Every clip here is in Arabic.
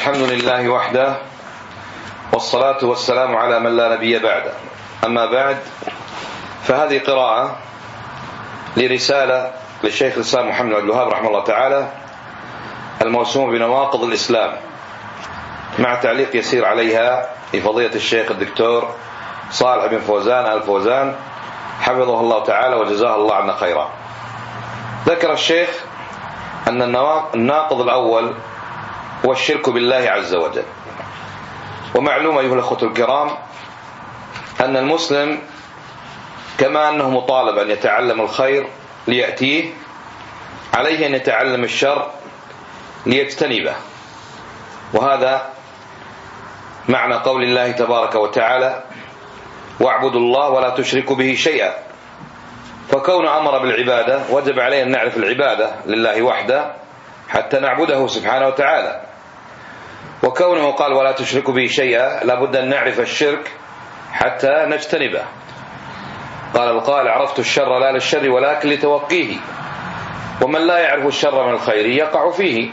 الحمد لله وحده، والصلاة والسلام على من لا نبي بعده. أما بعد، فهذه قراءة لرسالة للشيخ الإسلام محمد بن عبد الوهاب رحمه الله تعالى الموسوم بنواقض الإسلام، مع تعليق يسير عليها لفضيلة الشيخ الدكتور صالح بن فوزان آل فوزان حفظه الله تعالى وجزاه الله عنا خيرا. ذكر الشيخ أن الناقض الأول هو الشرك بالله عز وجل. ومعلوم أيها الأخوة الكرام أن المسلم كما أنه مطالب أن يتعلم الخير ليأتيه، عليه أن يتعلم الشر ليجتنبه. وهذا معنى قول الله تبارك وتعالى: واعبدوا الله ولا تشركوا به شيئا. فكون أمر بالعبادة وجب علينا أن نعرف العبادة لله وحده حتى نعبده سبحانه وتعالى، وكونه قال ولا تشركوا به شيئا لابد أن نعرف الشرك حتى نجتنبه. قال القائل: عرفت الشر لا للشر ولكن لتوقيه، ومن لا يعرف الشر من الخير يقع فيه.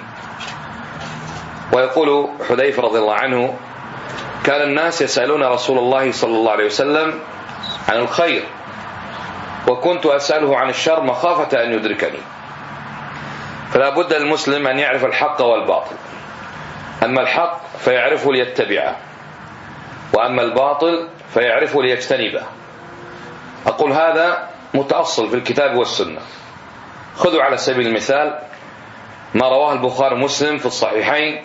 ويقول حذيفة رضي الله عنه: كان الناس يسألون رسول الله صلى الله عليه وسلم عن الخير، وكنت أسأله عن الشر مخافة أن يدركني. فلا بد للمسلم أن يعرف الحق والباطل. أما الحق فيعرفه ليتبعه، وأما الباطل فيعرفه ليجتنبه. أقول هذا متأصل في الكتاب والسنة. خذوا على سبيل المثال ما رواه البخاري ومسلم في الصحيحين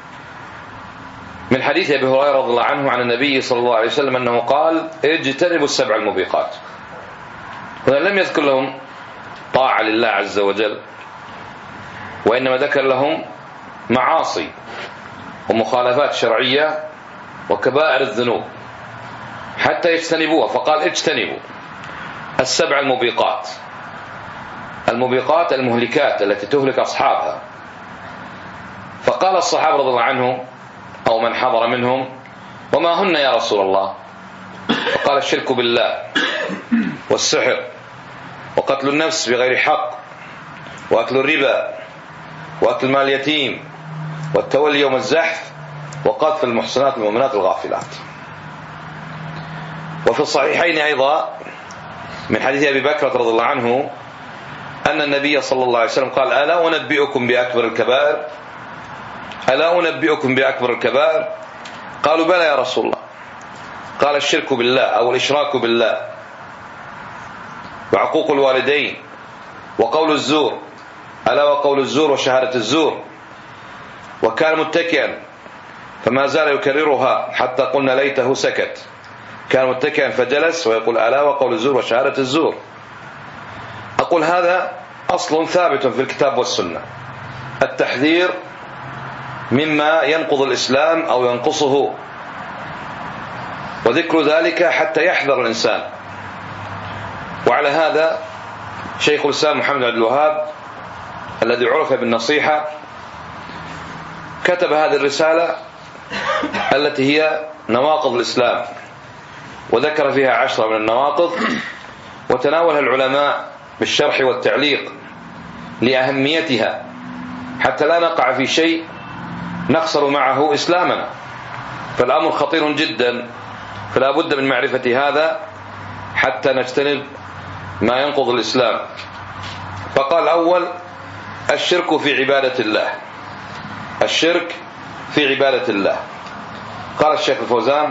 من حديث أبي هريرة رضي الله عنه عن النبي صلى الله عليه وسلم أنه قال: اجتنبوا السبع الموبقات. هنا لم يذكر لهم طاعة لله عز وجل، وإنما ذكر لهم معاصي ومخالفات شرعية وكبائر الذنوب حتى يجتنبوها. فقال: اجتنبوا السبع الموبقات. الموبقات المهلكات التي تهلك أصحابها. فقال الصحابة رضي الله عنهم أو من حضر منهم: وما هن يا رسول الله؟ فقال: الشرك بالله، والسحر، وقتل النفس بغير حق، وأكل الربا، وأكل مال اليتيم، والتولي يوم الزحف، وقذف المحصنات المؤمنات الغافلات. وفي الصحيحين أيضا من حديث أبي بكر رضي الله عنه أن النبي صلى الله عليه وسلم قال: ألا أنبئكم بأكبر الكبائر؟ ألا أنبئكم بأكبر الكبائر؟ قالوا: بلى يا رسول الله. قال: الشرك بالله أو الإشراك بالله، وعقوق الوالدين، وقول الزور. ألا وقول الزور وشهادة الزور. وكان متكئا فما زال يكررها حتى قلنا ليته سكت. كان متكئا فجلس ويقول: ألا وقول الزور وشهادة الزور. أقول هذا أصل ثابت في الكتاب والسنة، التحذير مما ينقض الإسلام أو ينقصه، وذكر ذلك حتى يحذر الإنسان. وعلى هذا شيخ الإسلام محمد بن عبد الوهاب الذي عرف بالنصيحة كتب هذه الرسالة التي هي نواقض الإسلام، وذكر فيها 10 من النواقض، وتناولها العلماء بالشرح والتعليق لأهميتها حتى لا نقع في شيء نخسر معه إسلامنا. فالأمر خطير جدا، فلا بد من معرفة هذا حتى نجتنب ما ينقض الإسلام. فقال الأول: الشرك في عبادة الله. الشرك في عبادة الله. قال الشيخ الفوزان: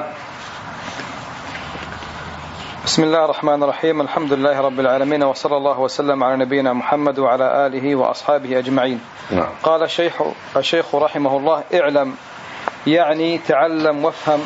بسم الله الرحمن الرحيم. الحمد لله رب العالمين، وصلى الله وسلم على نبينا محمد وعلى آله وأصحابه أجمعين. قال الشيخ رحمه الله: اعلم، يعني تعلم وافهم.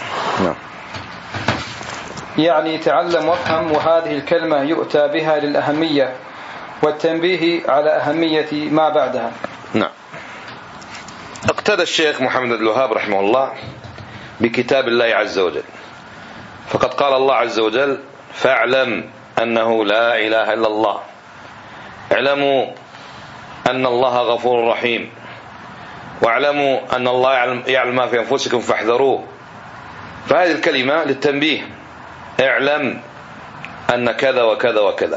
يعني تعلم وافهم، وهذه الكلمة يؤتى بها للأهمية والتنبيه على أهمية ما بعدها. نعم. اقتدى الشيخ محمد بن الوهاب رحمه الله بكتاب الله عز وجل، فقد قال الله عز وجل: فاعلم أنه لا إله إلا الله، اعلموا أن الله غفور رحيم، واعلموا أن الله يعلم ما في أنفسكم فاحذروه. فهذه الكلمة للتنبيه: اعلم أن كذا وكذا وكذا.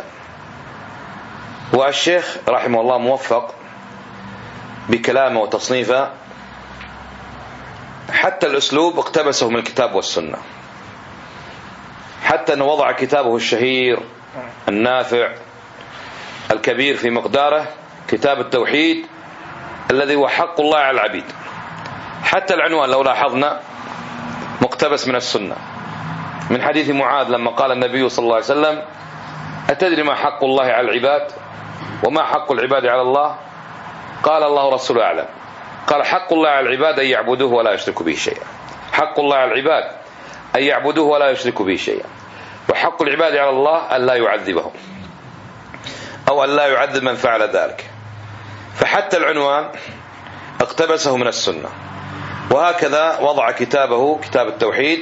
والشيخ رحمه الله موفق بكلامه وتصنيفه حتى الأسلوب اقتبسه من الكتاب والسنة، حتى أنه وضع كتابه الشهير النافع الكبير في مقداره كتاب التوحيد الذي هو حق الله على العبيد. حتى العنوان لو لاحظنا مقتبس من السنة، من حديث معاذ لما قال النبي صلى الله عليه وسلم: أتدري ما حق الله على العباد وما حق العباد على الله؟ قال: الله ورسوله أعلم. قال: حق الله على العباد أن يعبدوه ولا يشركوا به شيئا. حق الله على العباد أن يعبدوه ولا يشركوا به شيئا، وحق العباد على الله أن لا يعذبهم أو أن لا يعذب من فعل ذلك. فحتى العنوان اقتبسه من السنة. وهكذا وضع كتابه كتاب التوحيد،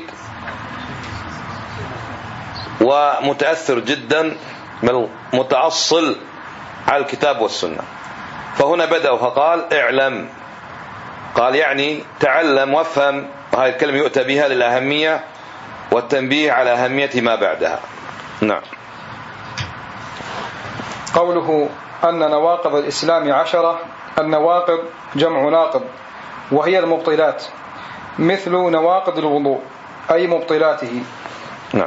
ومتأثر جدا متأصل على الكتاب والسنة. فهنا بدأ فقال: اعلم، قال يعني تعلم وافهم، وهذه الكلمة يؤتى بها للأهمية والتنبيه على أهمية ما بعدها. نعم. قوله أن نواقض الإسلام 10. النواقض جمع ناقض، وهي المبطلات، مثل نواقض الوضوء أي مبطلاته. نعم.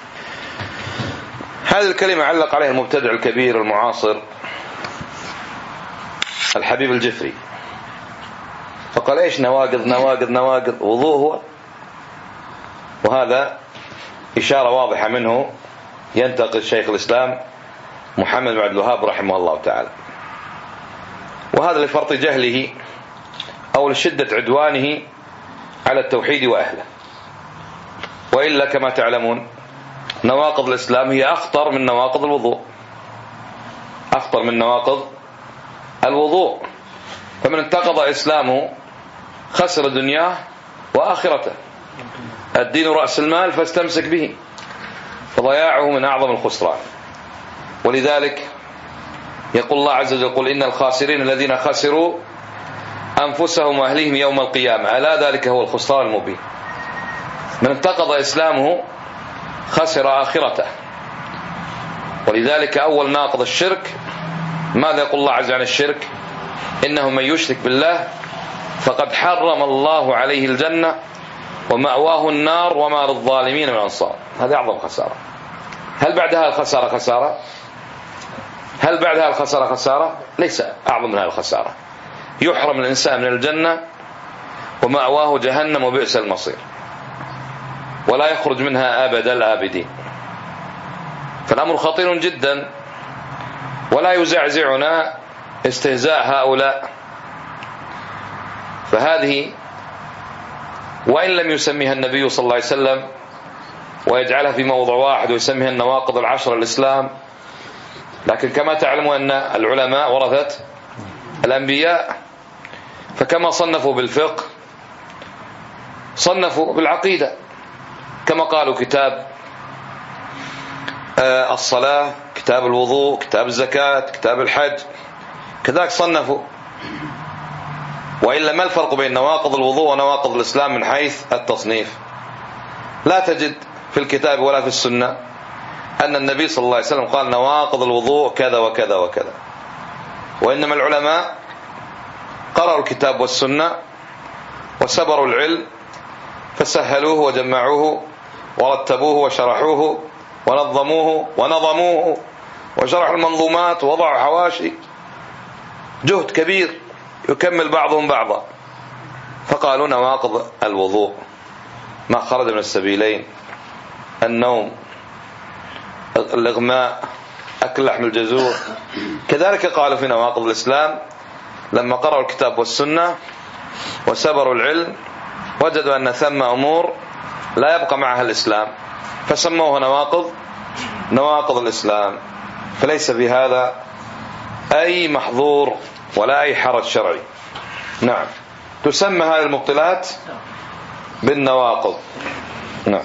هذه الكلمة علق عليها المبتدع الكبير المعاصر الحبيب الجفري، فقال: ايش نواقض نواقض نواقض؟ وضوء هو. وهذا إشارة واضحة منه ينتقد شيخ الإسلام محمد بن عبد الوهاب رحمه الله تعالى، وهذا لفرط جهله أو لشدة عدوانه على التوحيد وأهله. وإلا كما تعلمون نواقض الإسلام هي أخطر من نواقض الوضوء، أخطر من نواقض الوضوء. فمن انتقض إسلامه خسر دنياه وآخرته. الدين رأس المال فاستمسك به، فضياعه من أعظم الخسران. ولذلك يقول الله عز وجل: قل إن الخاسرين الذين خسروا أنفسهم وأهليهم يوم القيامة ألا ذلك هو الخسران المبين. من انتقض إسلامه خسر آخرته. ولذلك أول ناقض الشرك ماذا يقول الله عز وجل عن الشرك؟ إنه من يشرك بالله فقد حرم الله عليه الجنة ومأواه النار وما للظالمين من أنصار. هذا أعظم خسارة. هل بعدها الخسارة خسارة؟ هل بعدها الخسارة خسارة؟ ليس أعظم من هذه الخسارة. يحرم الإنسان من الجنة ومأواه جهنم وبئس المصير، ولا يخرج منها أبد الآبدين. فالأمر خطير جدا، ولا يزعزعنا استهزاء هؤلاء. فهذه وإن لم يسميها النبي صلى الله عليه وسلم ويجعلها في موضع واحد ويسميها النواقض 10 الإسلام، لكن كما تعلمون أن العلماء ورثة الأنبياء، فكما صنفوا بالفقه صنفوا بالعقيدة. كما قالوا كتاب الصلاة، كتاب الوضوء، كتاب الزكاة، كتاب الحج، كذلك صنفوا. وإلا ما الفرق بين نواقض الوضوء ونواقض الإسلام من حيث التصنيف؟ لا تجد في الكتاب ولا في السنة أن النبي صلى الله عليه وسلم قال نواقض الوضوء كذا وكذا وكذا. وإنما العلماء قرأوا الكتاب والسنة وسبروا العلم فسهلوه وجمعوه ورتبوه وشرحوه ونظموه ونظموه وشرحوا المنظومات ووضعوا حواشي، جهد كبير يكمل بعضهم بعضا. فقالوا نواقض الوضوء ما خرج من السبيلين: النوم، الإغماء، أكل لحم الجزور. كذلك قالوا في نواقض الإسلام لما قرأوا الكتاب والسنة وسبروا العلم وجدوا أن ثم أمور لا يبقى معها الإسلام، فسموها نواقض الإسلام. فليس في هذا أي محظور ولا أي حرج شرعي. نعم، تسمى هذه المبطلات بالنواقض. نعم.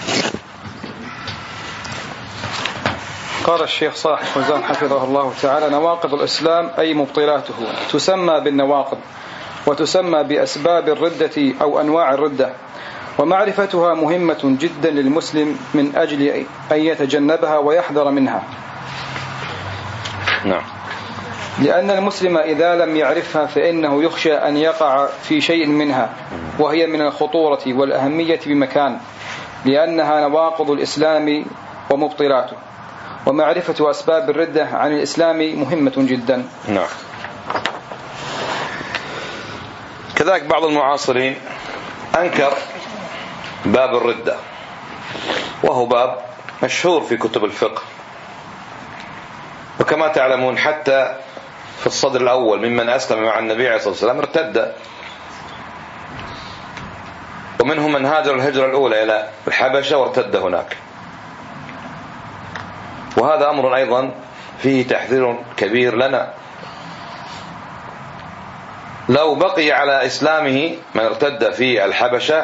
قال الشيخ صالح فوزان حفظه الله تعالى: نواقض الإسلام أي مبطلاته تسمى بالنواقض، وتسمى بأسباب الردة أو أنواع الردة، ومعرفتها مهمة جدا للمسلم من أجل أن يتجنبها ويحذر منها. نعم. لأن المسلم إذا لم يعرفها فإنه يخشى أن يقع في شيء منها، وهي من الخطورة والأهمية بمكان، لأنها نواقض الإسلام ومبطلاته، ومعرفة أسباب الردة عن الإسلام مهمة جدا. نعم. كذلك بعض المعاصرين أنكر باب الردة، وهو باب مشهور في كتب الفقه، وكما تعلمون حتى في الصدر الأول ممن أسلم مع النبي عليه الصلاة والسلام ارتد، ومنهم من هاجر الهجرة الأولى إلى الحبشة وارتد هناك. وهذا أمر أيضا فيه تحذير كبير لنا. لو بقي على إسلامه من ارتد في الحبشة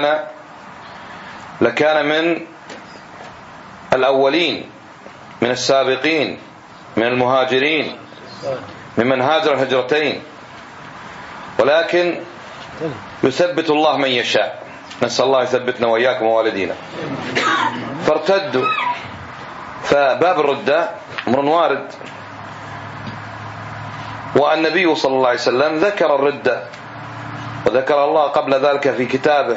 لكان من الأولين، من السابقين، من المهاجرين، ممن هاجر الهجرتين، ولكن يثبت الله من يشاء. نسأل الله يثبتنا وإياكم ووالدينا. فارتدوا. فباب الردة أمر وارد، والنبي صلى الله عليه وسلم ذكر الردة، وذكر الله قبل ذلك في كتابه.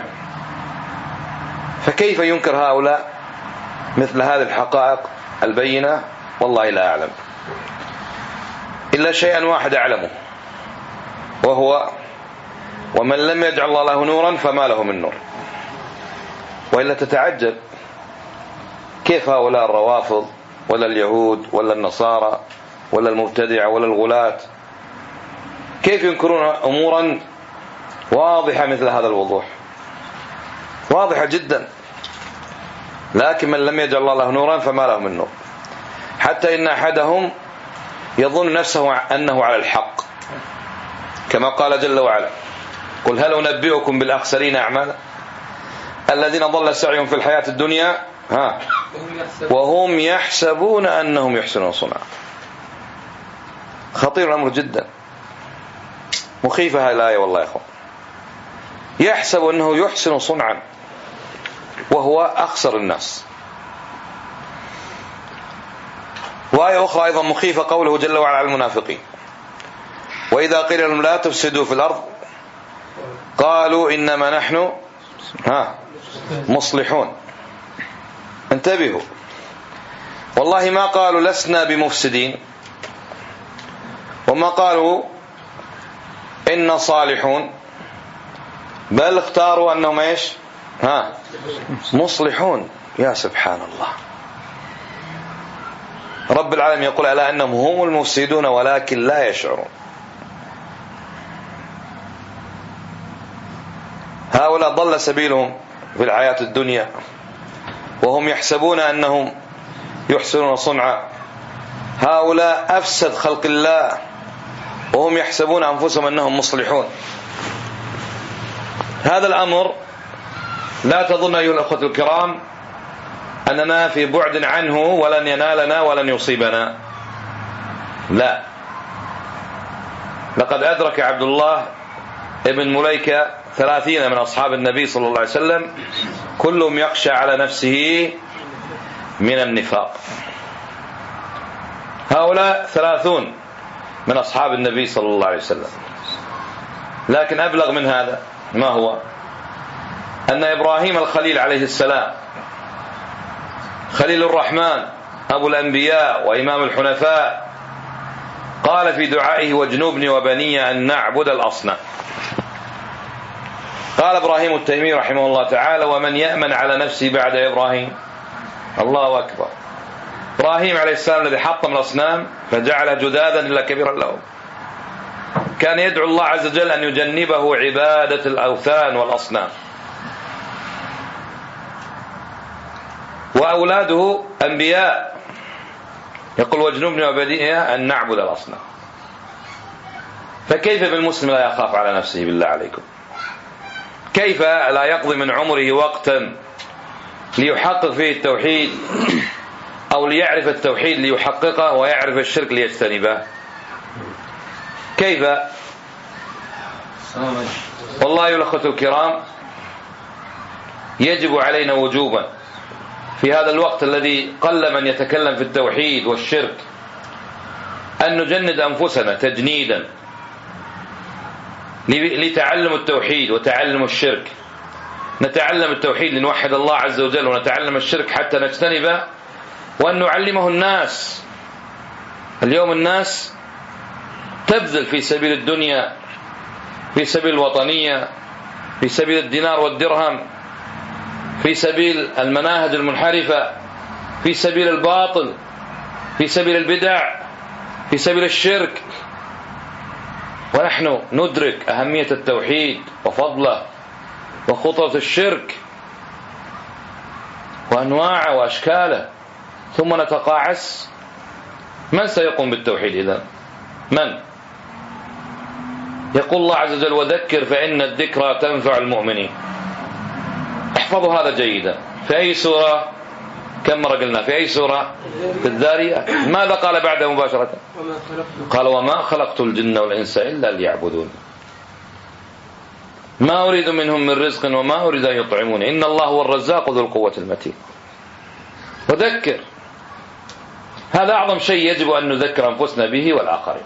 فكيف ينكر هؤلاء مثل هذه الحقائق البينة؟ والله لا أعلم إلا شيئا واحد أعلمه، وهو ومن لم يجعل الله له نورا فما له من نور. وإلا تتعجب كيف هؤلاء الروافض ولا اليهود ولا النصارى ولا المبتدعة ولا الغلاة كيف ينكرون أمورا واضحة مثل هذا الوضوح، واضحة جدا، لكن من لم يجعل الله له نورا فما له من نور. حتى إن أحدهم يظن نفسه أنه على الحق، كما قال جل وعلا: قل هل أنبئكم بالأخسرين أعمالا الذين ضل سعيهم في الحياة الدنيا وهم يحسبون أنهم يحسنون صنعا. خطير الأمر جدا، مخيفة هذه الآية والله يا أخوان. يحسب أنه يحسن صنعا وهو أخسر الناس. وآية أخرى أيضا مخيفة، قوله جل وعلا على المنافقين: وإذا قيل لهم لا تفسدوا في الأرض قالوا إنما نحن مصلحون. انتبهوا، والله ما قالوا لسنا بمفسدين، وما قالوا إن صالحون، بل اختاروا أنهم إيش؟ مصلحون. يا سبحان الله. رب العالمين يقول ألا أنهم هم المفسدون ولكن لا يشعرون. هؤلاء ضل سبيلهم في الحياة الدنيا وهم يحسبون أنهم يحسنون صنعا. هؤلاء أفسد خلق الله وهم يحسبون أنفسهم أنهم مصلحون. هذا الأمر لا تظن أيها الأخوة الكرام أننا في بعد عنه ولن ينالنا ولن يصيبنا، لا. لقد أدرك عبد الله ابن مليكة 30 من أصحاب النبي صلى الله عليه وسلم كلهم يخشى على نفسه من النفاق. هؤلاء 30 من أصحاب النبي صلى الله عليه وسلم. لكن أبلغ من هذا ما هو؟ أن إبراهيم الخليل عليه السلام خليل الرحمن أبو الأنبياء وإمام الحنفاء قال في دعائه: واجنبني وبني أن نعبد الأصنام. قال إبراهيم التيمي رحمه الله تعالى: ومن يأمن على نفسه بعد إبراهيم؟ الله أكبر. إبراهيم عليه السلام الذي حطم الأصنام فجعل جدادا إلا كبيرا له، كان يدعو الله عز وجل أن يجنبه عبادة الأوثان والأصنام. وأولاده أنبياء، يقول: واجنبني وبني أن نعبد الأصنام. فكيف بالمسلم لا يخاف على نفسه بالله عليكم؟ كيف لا يقضي من عمره وقتا ليحقق فيه التوحيد، أو ليعرف التوحيد ليحققه ويعرف الشرك ليجتنبه؟ كيف؟ والله يا الأخوة الكرام يجب علينا وجوبا في هذا الوقت الذي قل من يتكلم في التوحيد والشرك أن نجند أنفسنا تجنيدا لتعلم التوحيد وتعلم الشرك. نتعلم التوحيد لنوحد الله عز وجل، ونتعلم الشرك حتى نجتنبه، وأن نعلمه الناس. اليوم الناس تبذل في سبيل الدنيا، في سبيل الوطنية، في سبيل الدينار والدرهم، في سبيل المناهج المنحرفة، في سبيل الباطل، في سبيل البدع، في سبيل الشرك. ونحن ندرك أهمية التوحيد وفضله وخطرة الشرك وأنواعه وأشكاله، ثم نتقاعس. من سيقوم بالتوحيد إذن؟ من؟ يقول الله عز وجل: وذكر فإن الذكرى تنفع المؤمنين. احفظوا هذا جيدا. في أي سورة؟ كم مرة قلنا؟ في أي سورة؟ في الذاريات. ماذا قال بعدها مباشرة؟ قال: وما خلقت الجن والإنس إلا ليعبدون ما أريد منهم من رزق وما أريد أن يطعمون إن الله هو الرزاق ذو القوة المتين. وذكر، هذا أعظم شيء يجب أن نذكر أنفسنا به والآخرين.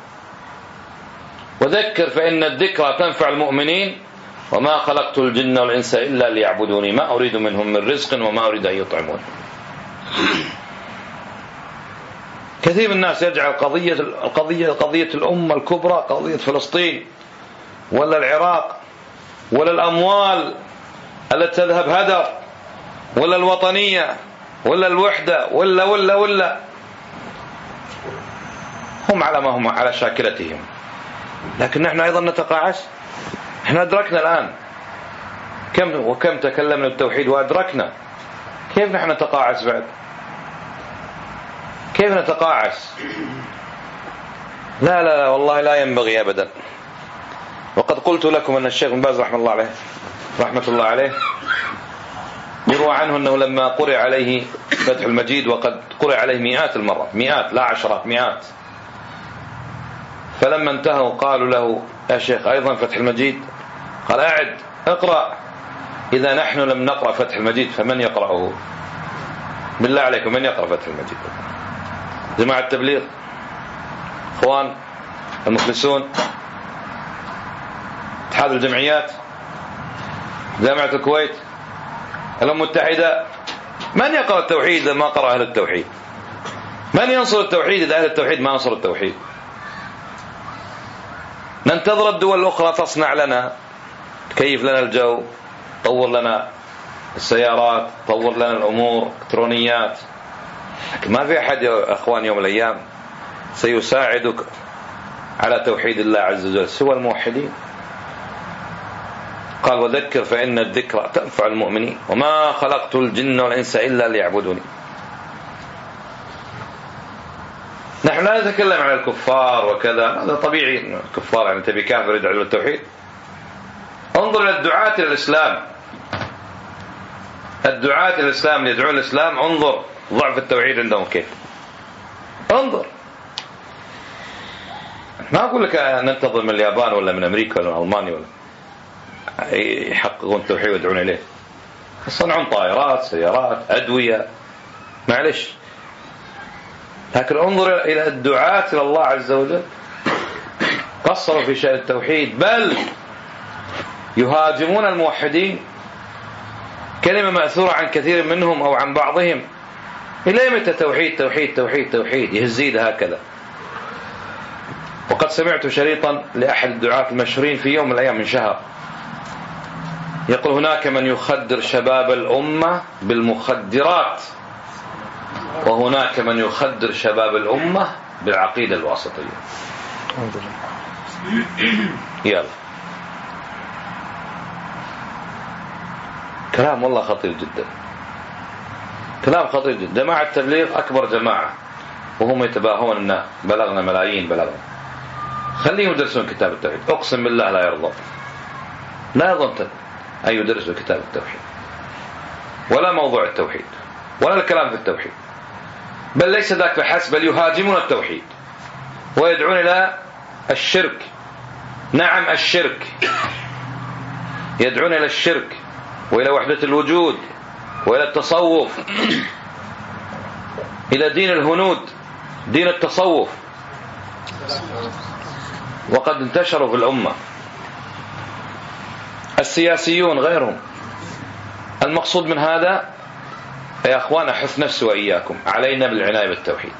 وذكر فإن الذكرى تنفع المؤمنين وما خلقت الجن والإنس إلا ليعبدوني ما أريد منهم من رزق وما أريد أن يطعمون. كثير من الناس يجعل قضية الأمة الكبرى قضية فلسطين ولا العراق ولا الأموال التي تذهب هدر ولا الوطنية ولا الوحدة ولا هم على ما هم على شاكلتهم، لكن نحن أيضا نتقاعس. احنا أدركنا الآن كم تكلمنا بالتوحيد وأدركنا، كيف نحن نتقاعس بعد؟ كيف نتقاعس؟ لا والله لا ينبغي أبدا. وقد قلت لكم أن الشيخ بن باز رحمة الله عليه يروى عنه أنه لما قرئ عليه فتح المجيد، وقد قرئ عليه مئات المرات، مئات لا عشرات، مئات، فلما انتهوا قالوا له: يا شيخ أيضا فتح المجيد؟ قال: أعد اقرأ. إذا نحن لم نقرأ فتح المجيد فمن يقرأه؟ بالله عليكم من يقرأ فتح المجيد؟ جماعة التبليغ، اخوان المخلصون، اتحاد الجمعيات، جامعة الكويت، الأمم المتحدة. من يقرأ التوحيد إذا ما قرأ أهل التوحيد؟ من ينصر التوحيد إذا أهل التوحيد ما نصر التوحيد؟ ننتظر الدول الأخرى تصنع لنا، تكيف لنا الجو، تطور لنا السيارات، تطور لنا الأمور الإلكترونيات، لكن ما في أحد يا أخوان يوم الأيام سيساعدك على توحيد الله عز وجل سوى الموحدين. قال: وذكر فإن الذكرى تنفع المؤمنين وما خلقت الجن والإنس إلا ليعبدوني. نحن لا نتكلم عن الكفار وكذا، هذا طبيعي، الكفار يعني تبي كافر يدعو إلى التوحيد. انظر إلى الدعاة إلى الإسلام، الدعاة إلى الإسلام اللي يدعون الإسلام، انظر ضعف التوحيد عندهم كيف. انظر، ما أقول لك ننتظر من اليابان ولا من أمريكا ولا من ألمانيا ولا يحققون التوحيد ويدعون إليه، يصنعون طائرات، سيارات، أدوية، معلش. لكن انظر إلى الدعاة إلى الله عز وجل، قصروا في شأن التوحيد، بل يهاجمون الموحدين. كلمة مأثورة عن كثير منهم أو عن بعضهم: إلى متى توحيد توحيد توحيد توحيد؟ يهزيد هكذا. وقد سمعت شريطا لأحد الدعاة المشهورين في يوم من الأيام من شهر يقول: هناك من يخدر شباب الأمة بالمخدرات، وهناك من يخدر شباب الأمة بالعقيدة الواسطية. يلا، كلام والله خطير جدا، كلام خطير جدا. جماعة التبليغ أكبر جماعة وهم يتباهون أن بلغنا ملايين، بلغنا. خليهم يدرسون كتاب التوحيد، أقسم بالله لا يرضون، لا يرضون أن يدرسوا كتاب التوحيد ولا موضوع التوحيد ولا الكلام في التوحيد، بل ليس ذاك فحسب، بل يهاجمون التوحيد ويدعون إلى الشرك. نعم الشرك، يدعون إلى الشرك وإلى وحدة الوجود وإلى التصوف، إلى دين الهنود، دين التصوف. وقد انتشروا في الأمة. السياسيون غيرهم. المقصود من هذا يا أخوان أحث نفسي وإياكم علينا بالعناية بالتوحيد.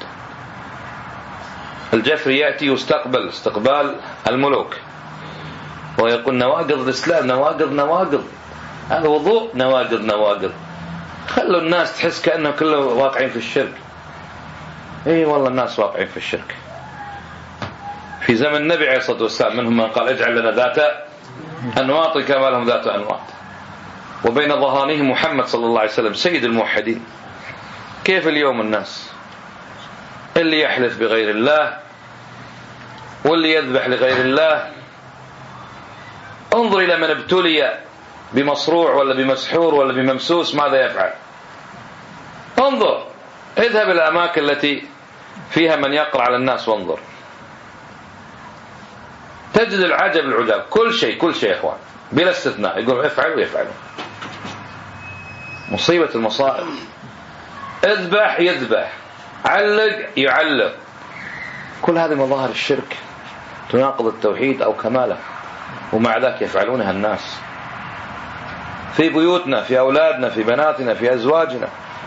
الجفري يأتي يستقبل استقبال الملوك ويقول نواقض الإسلام، نواقض هذا وضوء، نواقض. خلوا الناس تحس كأنهم كلهم واقعين في الشرك. اي والله الناس واقعين في الشرك. في زمن النبي عليه الصلاة والسلام منهم من قال اجعل لنا ذات أنواط كما لهم ذات أنواط، وبين ظهرانهم محمد صلى الله عليه وسلم سيد الموحدين. كيف اليوم الناس اللي يحلف بغير الله واللي يذبح لغير الله. انظر إلى من ابتلي بمصروع ولا بمسحور ولا بممسوس ماذا يفعل. انظر، اذهب إلى الأماكن التي فيها من يقرأ على الناس وانظر، تجد العجب العجاب. كل شيء يا إخوان بلا استثناء يقولوا افعلوا. مصيبة المصائب. اذبح يذبح، علق يعلق. كل هذه مظاهر الشرك تناقض التوحيد أو كماله، ومع ذلك يفعلونها الناس في بيوتنا، في أولادنا، في بناتنا، في أزواجنا.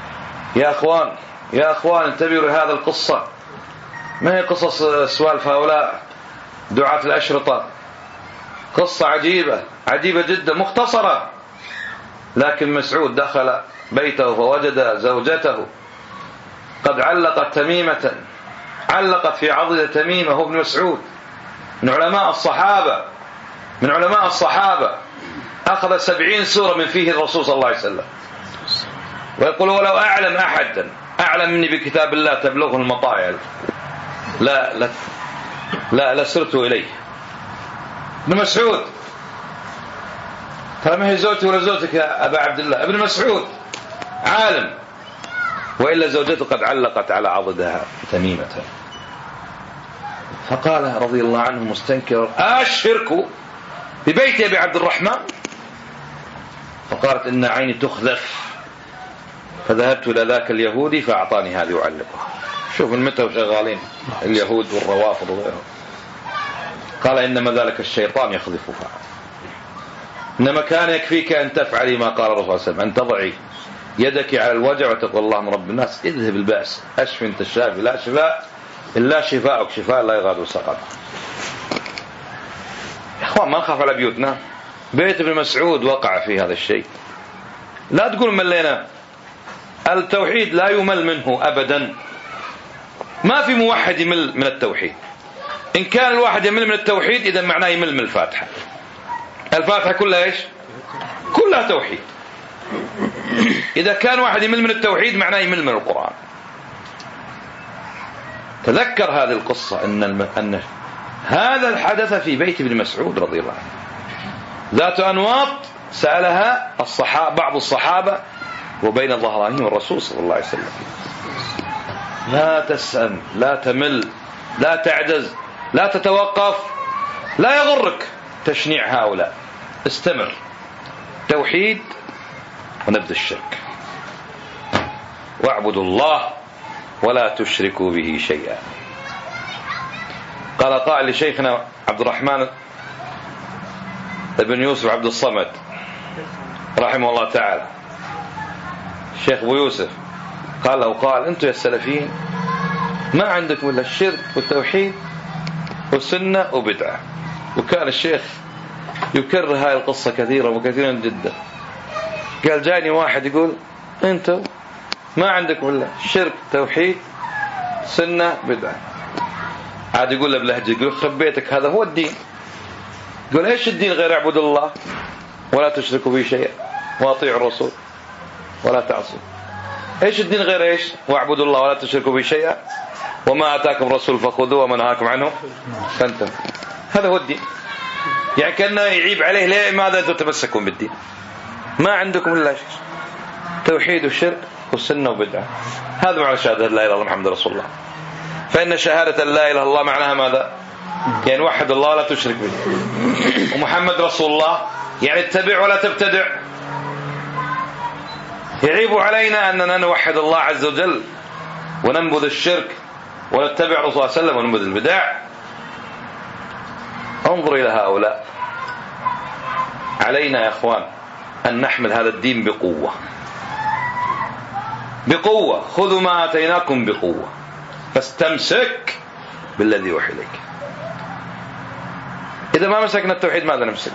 يا أخوان انتبهوا لهذا القصة. ما هي قصص سوالف هؤلاء دعاة الأشرطة. قصة عجيبة جدا مختصرة. لكن مسعود دخل بيته فوجد زوجته قد علقت تميمة، علقت في عضد تميمة. هو ابن مسعود من علماء الصحابة أخذ 70 سورة من فيه الرسول صلى الله عليه وسلم. ويقول ولو أعلم أحدا أعلم مني بكتاب الله تبلغه المطايا لا لسرت إليه. ابن مسعود، ترى ما هي زوجتي ولا زوجتك يا أبا عبد الله، ابن مسعود عالم، وإلا زوجته قد علقت على عضدها تميمة. فقال رضي الله عنه مستنكرا الشرك ببيت أبي عبد الرحمن؟ فقالت إن عيني تخذف، فذهبت إلى ذاك اليهودي فأعطاني هذه يعلقها. شوف من متى وشغالين اليهود والروافض وغيرهم. قال إنما ذلك الشيطان يخذفها، إنما كان يكفيك أن تفعلي ما قال الرسول صلى الله عليه وسلم، أن تضعي يدك على الوجع وتقول اللهم رب الناس اذهب البأس أشفي أنت الشافي لا شفاء إلا شفاءك شفاء لا يغادر سقما. يا إخوان ما نخاف على بيوتنا. بيت ابن مسعود وقع في هذا الشيء. لا تقول ملينا. التوحيد لا يمل منه أبدا. ما في موحد يمل من التوحيد. إن كان الواحد يمل من التوحيد إذا معناه يمل من الفاتحة. الفاتحة كلها إيش؟ كلها توحيد. إذا كان واحد يمل من التوحيد معناه يمل من القرآن. تذكر هذه القصة أن هذا الحدث في بيت ابن مسعود رضي الله عنه. ذات أنواط سألها بعض الصحابة وبين ظهرانهم الرسول صلى الله عليه وسلم. لا تسأم، لا تمل، لا تعجز، لا تتوقف، لا يغرك تشنيع هؤلاء. استمر. توحيد ونبذ الشرك. واعبدوا الله ولا تشركوا به شيئا. قال قائل لشيخنا عبد الرحمن ابن يوسف عبد الصمد رحمه الله تعالى، الشيخ ابو يوسف، قال انتم يا السلفيين ما عندكم الا الشرك والتوحيد والسنه وبدعه. وكان الشيخ يكرر هاي القصه كثيرا جدا. قال جاني واحد يقول انتم ما عندكم الا شرك توحيد سنه بدعه. عاد يقول له بلهجه، يقول خرب بيتك هذا هو الدين. يقول ايش الدين غير اعبدوا الله ولا تشركوا به شيئا واطيعوا الرسول ولا تعصوا. ايش الدين غير ايش؟ واعبدوا الله ولا تشركوا به شيئا وما اتاكم الرسول فخذوه وما نهاكم عنه فانتهوا. هذا هو الدين. يعني كأنه يعيب عليه ليه ماذا تتمسكون بالدين؟ ما عندكم الا شيء توحيد والشرك والسنه وبدعه. هذا معنى شهاده لا اله الا الله محمد رسول الله. فإن شهادة لا إله إلا الله معناها ماذا؟ يعني وحد الله ولا تشرك به، ومحمد رسول الله يعني اتبع ولا تبتدع. يعيب علينا أننا نوحد الله عز وجل وننبذ الشرك ونتبع رسول الله صلى الله عليه وسلم وننبذ البدع انظر إلى هؤلاء. علينا يا أخوان أن نحمل هذا الدين بقوة، بقوة. خذوا ما آتيناكم بقوة، فاستمسك بالذي يوحي إليك. إذا ما مسكنا التوحيد ماذا نمسك؟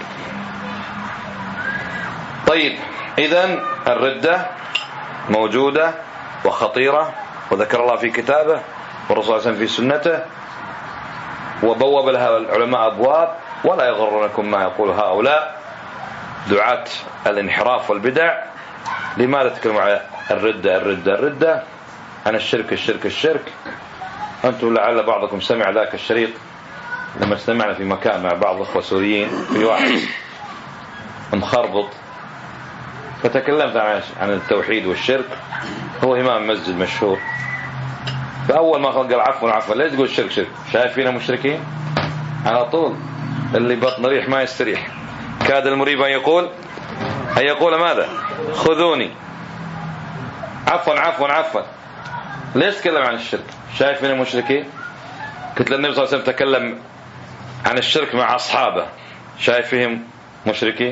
طيب، إذن الردة موجودة وخطيرة، وذكر الله في كتابه والرسول صلى الله عليه وسلم في سنته، وبوب لها العلماء أبواب. ولا يغرنكم ما يقول هؤلاء دعاة الانحراف والبدع. لماذا تكلموا على الردة الردة الردة عن الشرك الشرك الشرك؟ أنتم لعل بعضكم سمع ذاك الشريط لما استمعنا في مكان مع بعض الأخوة في واحد مخربط، فتكلمت عن التوحيد والشرك. هو إمام مسجد مشهور، فأول ما قال عفوا عفوا، ليش تقول شرك شرك؟ شايفين مشركين على طول. اللي بطن ريح ما يستريح. كاد المريب أن يقول ماذا؟ خذوني. عفوا عفوا عفوا. ليش تكلم عن الشرك؟ شايفين المشركين؟ قلت للنبي صلى الله عليه وسلم تكلم عن الشرك مع أصحابه، شايفهم مشركين؟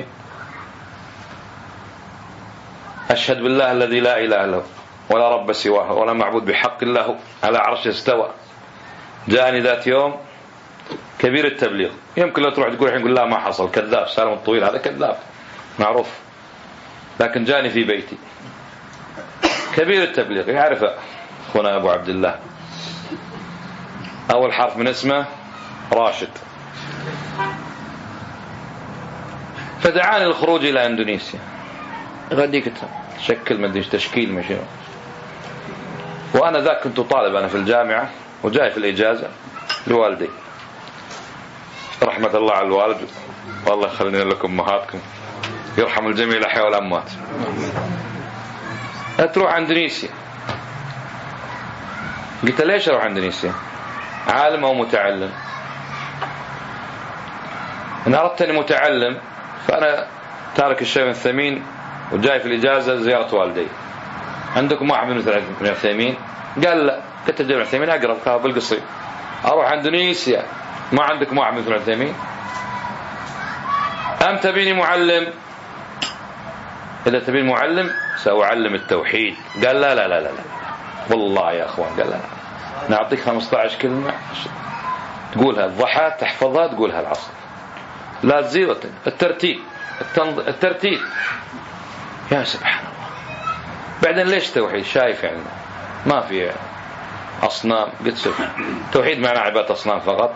أشهد بالله الذي لا إله إلا هو ولا رب سواه ولا معبود بحق الله على عرش استوى. جاءني ذات يوم كبير التبليغ، يمكن لو تروح تقول الحين يقول لا ما حصل، كذاب، سالم الطويل هذا كذاب معروف، لكن جاني في بيتي كبير التبليغ، يعرف أخونا أبو عبد الله، أول حرف من اسمه راشد. فدعاني الخروج إلى إندونيسيا، غاديك تشكل ما ادريش تشكيل ماشي. وأنا ذاك كنت طالب أنا في الجامعة، وجاي في الإجازة لوالدي رحمة الله على الوالد، والله يخلينا لكم أمهاتكم، يرحم الجميع الأحياء والأموات. تروح اندونيسيا. قلت ليش اروح اندونيسيا؟ عالم او متعلم؟ ان اردت اني متعلم فانا تارك الشيء الثمين وجاي في الاجازه زياره والدي. عندكم واحد من الثمين؟ قال لا. قلت له الثمين اقرب كاب بالقصير، اروح اندونيسيا ما عندكم واحد من الثمين؟ ام تبيني معلم؟ إذا تبين معلم سأعلم التوحيد. قال لا لا لا لا والله يا أخوان، قال لا، نعطيك 15 كلمة تقولها الضحى تحفظها تقولها العصر، لا تزيد الترتيب. يا سبحان الله. بعدين ليش توحيد؟ شايف يعني ما في أصنام. قلت شوف، توحيد معنى عبادة أصنام فقط؟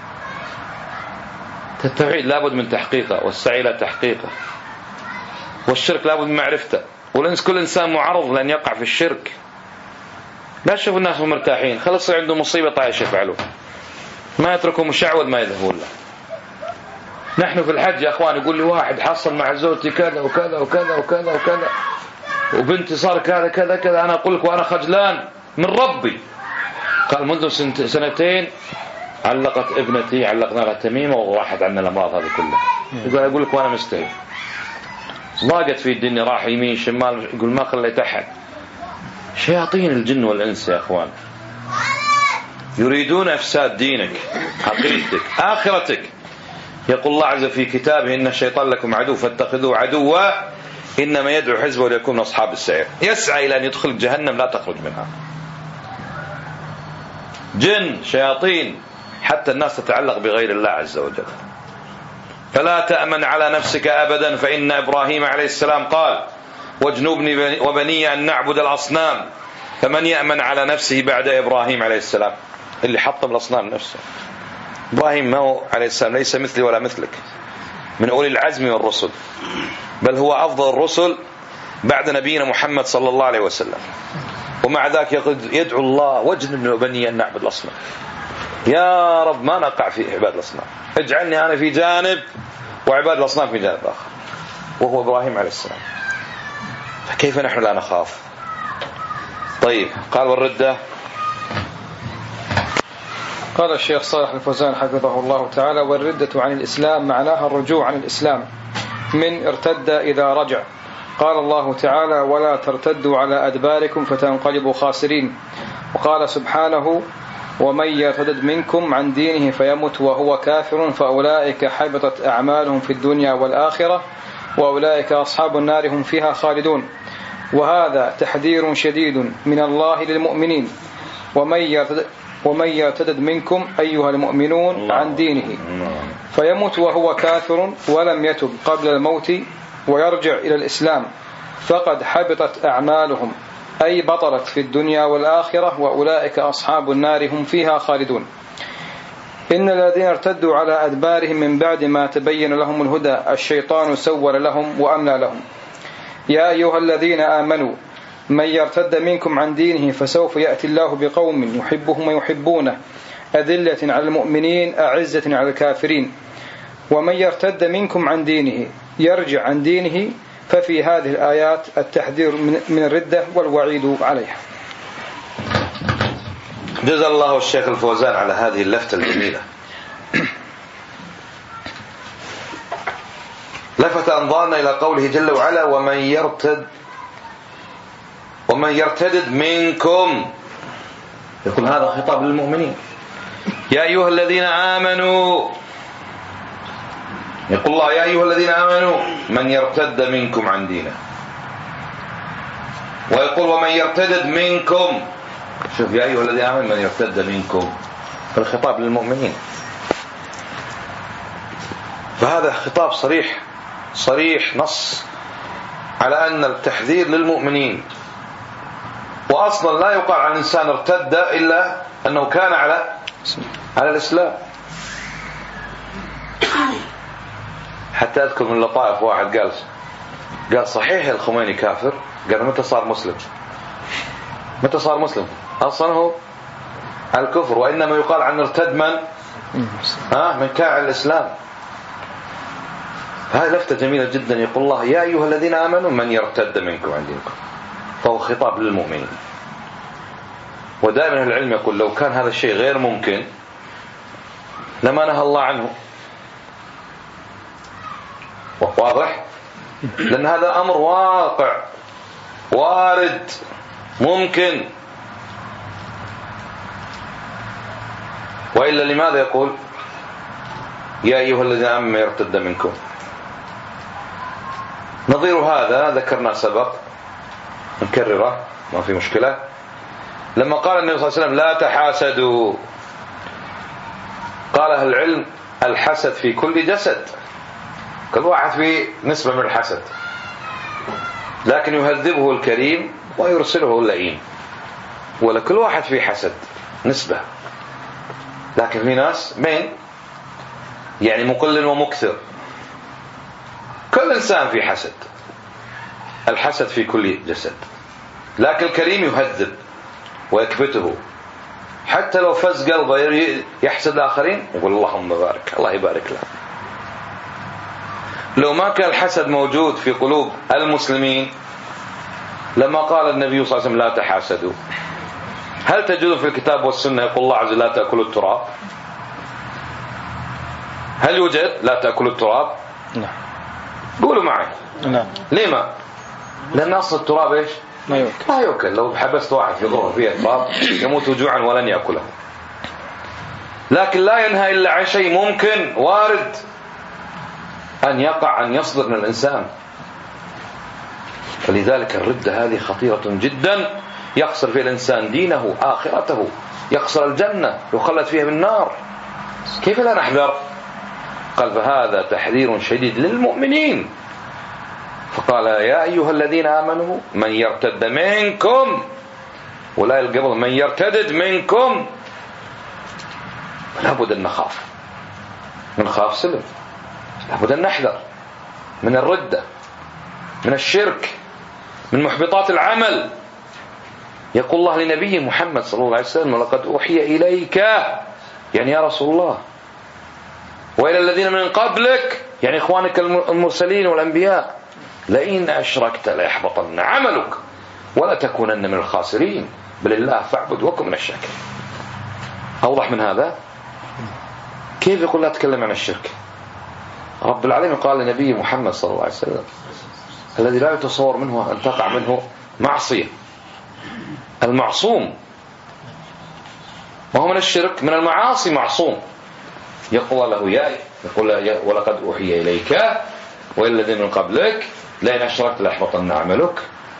التوحيد لابد من تحقيقه والسعي إلى تحقيقه، والشرك لابد من معرفته، كل إنسان معرض لأن يقع في الشرك. لا تشوف الناس مرتاحين، خلص عنده مصيبة طايش يفعلوا، ما يتركوا مشعوذ ما يذهبون له. نحن في الحج يا أخوان يقول لي واحد حصل مع زوجتي كذا وكذا وكذا وكذا وكذا، وبنتي صار كذا كذا كذا. أنا أقول لك وأنا خجلان من ربي. قال منذ سنتين علقت ابنتي، علقنا لها تميمة وراحت عنا الأمراض هذه كلها. يقول لك وأنا مستحي، ضاقت في الدنيا، راح يمين شمال، يقول ما خليت أحد. شياطين الجن والإنس يا أخوان يريدون إفساد دينك، عقيدتك، آخرتك. يقول الله عز في كتابه إن الشيطان لكم عدو فاتخذوه عدوا إنما يدعو حزبه ليكون أصحاب السعير. يسعى إلى أن يدخل جهنم لا تخرج منها. جن شياطين حتى الناس تتعلق بغير الله عز وجل. فلا تأمن على نفسك أبدا، فإن إبراهيم عليه السلام قال واجنبني وبني أن نعبد الأصنام. فمن يأمن على نفسه بعد إبراهيم عليه السلام؟ اللي حطم الأصنام نفسه. إبراهيم ما هو عليه السلام ليس مثلي ولا مثلك، من أولي العزم والرسل، بل هو أفضل الرسل بعد نبينا محمد صلى الله عليه وسلم. ومع ذلك يدعو الله واجنبني وبني أن نعبد الأصنام. يا رب ما نقع في عباد الأصنام، اجعلني أنا في جانب وعباد الأصنام في جانب آخر، وهو إبراهيم عليه السلام. فكيف نحن لا نخاف؟ طيب، قال والردة. قال الشيخ صالح الفوزان حفظه الله تعالى: والردة عن الإسلام معناها الرجوع عن الإسلام، من ارتد إذا رجع. قال الله تعالى: ولا ترتدوا على أدباركم فتنقلبوا خاسرين. وقال سبحانه: ومن يرتد منكم عن دينه فيمت وهو كافر فأولئك حبطت أعمالهم في الدنيا والآخرة وأولئك أصحاب النار هم فيها خالدون. وهذا تحذير شديد من الله للمؤمنين. ومن يرتد منكم أيها المؤمنون عن دينه فيمت وهو كافر ولم يتب قبل الموت ويرجع إلى الإسلام فقد حبطت أعمالهم أي بطلت في الدنيا والآخرة وأولئك أصحاب النار هم فيها خالدون. إن الذين ارتدوا على أدبارهم من بعد ما تبين لهم الهدى الشيطان سول لهم وأملى لهم. يا أيها الذين آمنوا من يرتد منكم عن دينه فسوف يأتي الله بقوم يحبهم ويحبونه أذلة على المؤمنين أعزة على الكافرين. ومن يرتد منكم عن دينه يرجع عن دينه ففي هذه الآيات التحذير من الردة والوعيد عليها. جزا الله الشيخ الفوزان على هذه اللفتة الجميلة. لفت أنظارنا إلى قوله جل وعلا ومن يرتد منكم، يقول هذا خطاب للمؤمنين. يا أيها الذين آمنوا، يقول الله يا أيها الذين آمنوا من يرتد منكم عن دينه، ويقول ومن يرتد منكم. شوف يا أيها الذين آمنوا من يرتد منكم، فالخطاب للمؤمنين. فهذا خطاب صريح نص على أن التحذير للمؤمنين. وأصلا لا يقال عن إنسان ارتد إلا أنه كان على الإسلام. حتى أذكر من لطائف واحد قال صحيح الخميني كافر. قال متى صار مسلم؟ أصلا هو على الكفر، وإنما يقال عن ارتد من كان على الإسلام. هذه لفتة جميلة جدا. يقول الله يا أيها الذين آمنوا من يرتد منكم عن دينكم، فهو خطاب للمؤمنين. ودائما العلم يقول لو كان هذا الشيء غير ممكن لما نهى الله عنه. واضح؟ لأن هذا أمر واقع وارد ممكن. وإلا لماذا يقول يا أيها الذين آمنوا من يرتد منكم؟ نظير هذا ذكرنا سبق، نكرره ما في مشكلة. لما قال النبي صلى الله عليه وسلم لا تحاسدوا، قال أهل العلم الحسد في كل جسد، كل واحد فيه نسبة من الحسد، لكن يهذبه الكريم ويرسله اللئيم. ولكل واحد فيه حسد نسبة، لكن في ناس يعني مقل ومكثر. كل إنسان فيه حسد، الحسد في كل جسد، لكن الكريم يهذب ويكبته. حتى لو فز قلبه يحسد الآخرين يقول اللهم بارك، الله يبارك له. لو ما كان الحسد موجود في قلوب المسلمين لما قال النبي صلى الله عليه وسلم لا تحاسدوا. هل تجد في الكتاب والسنة يقول الله عز وجل لا تأكلوا التراب؟ هل يوجد لا تأكلوا التراب؟ نعم. قولوا معي. نعم. لما؟ لأن أصل التراب إيش؟ ما يأكل. لو حبست واحد في ظهره فيه تراب يموت جوعا ولن يأكله. لكن لا ينهى إلا عن شيء ممكن وارد أن يقع، أن يصدر من الإنسان. فلذلك الردة هذه خطيرة جدا، يخسر فيها الإنسان دينه آخرته، يخسر الجنة، يخلد فيها بالنار. كيف لا نحذر؟ قال فهذا تحذير شديد للمؤمنين. فقال يا أيها الذين آمنوا من يرتد منكم، ولا القبل من يرتد منكم. لابد أن نخاف سلم، لابد أن نحذر من الردة، من الشرك، من محبطات العمل. يقول الله لنبيه محمد صلى الله عليه وسلم ولقد أوحي إليك، يعني يا رسول الله، وإلى الذين من قبلك، يعني إخوانك المرسلين والأنبياء، لئن أشركت ليحبطن عملك ولا تكونن من الخاسرين بل الله فاعبد وكن من الشاكرين. أوضح من هذا؟ كيف يقول لا تكلم عن الشرك؟ رب العالمين قال لنبي محمد صلى الله عليه وسلم الذي لا يتصور منه أن تقع منه معصية، المعصوم وهو من الشرك من المعاصي معصوم، يقول له يقول ولقد أوحي إليك وإلى الذين من قبلك لئن أشركت ليحبطن عملك.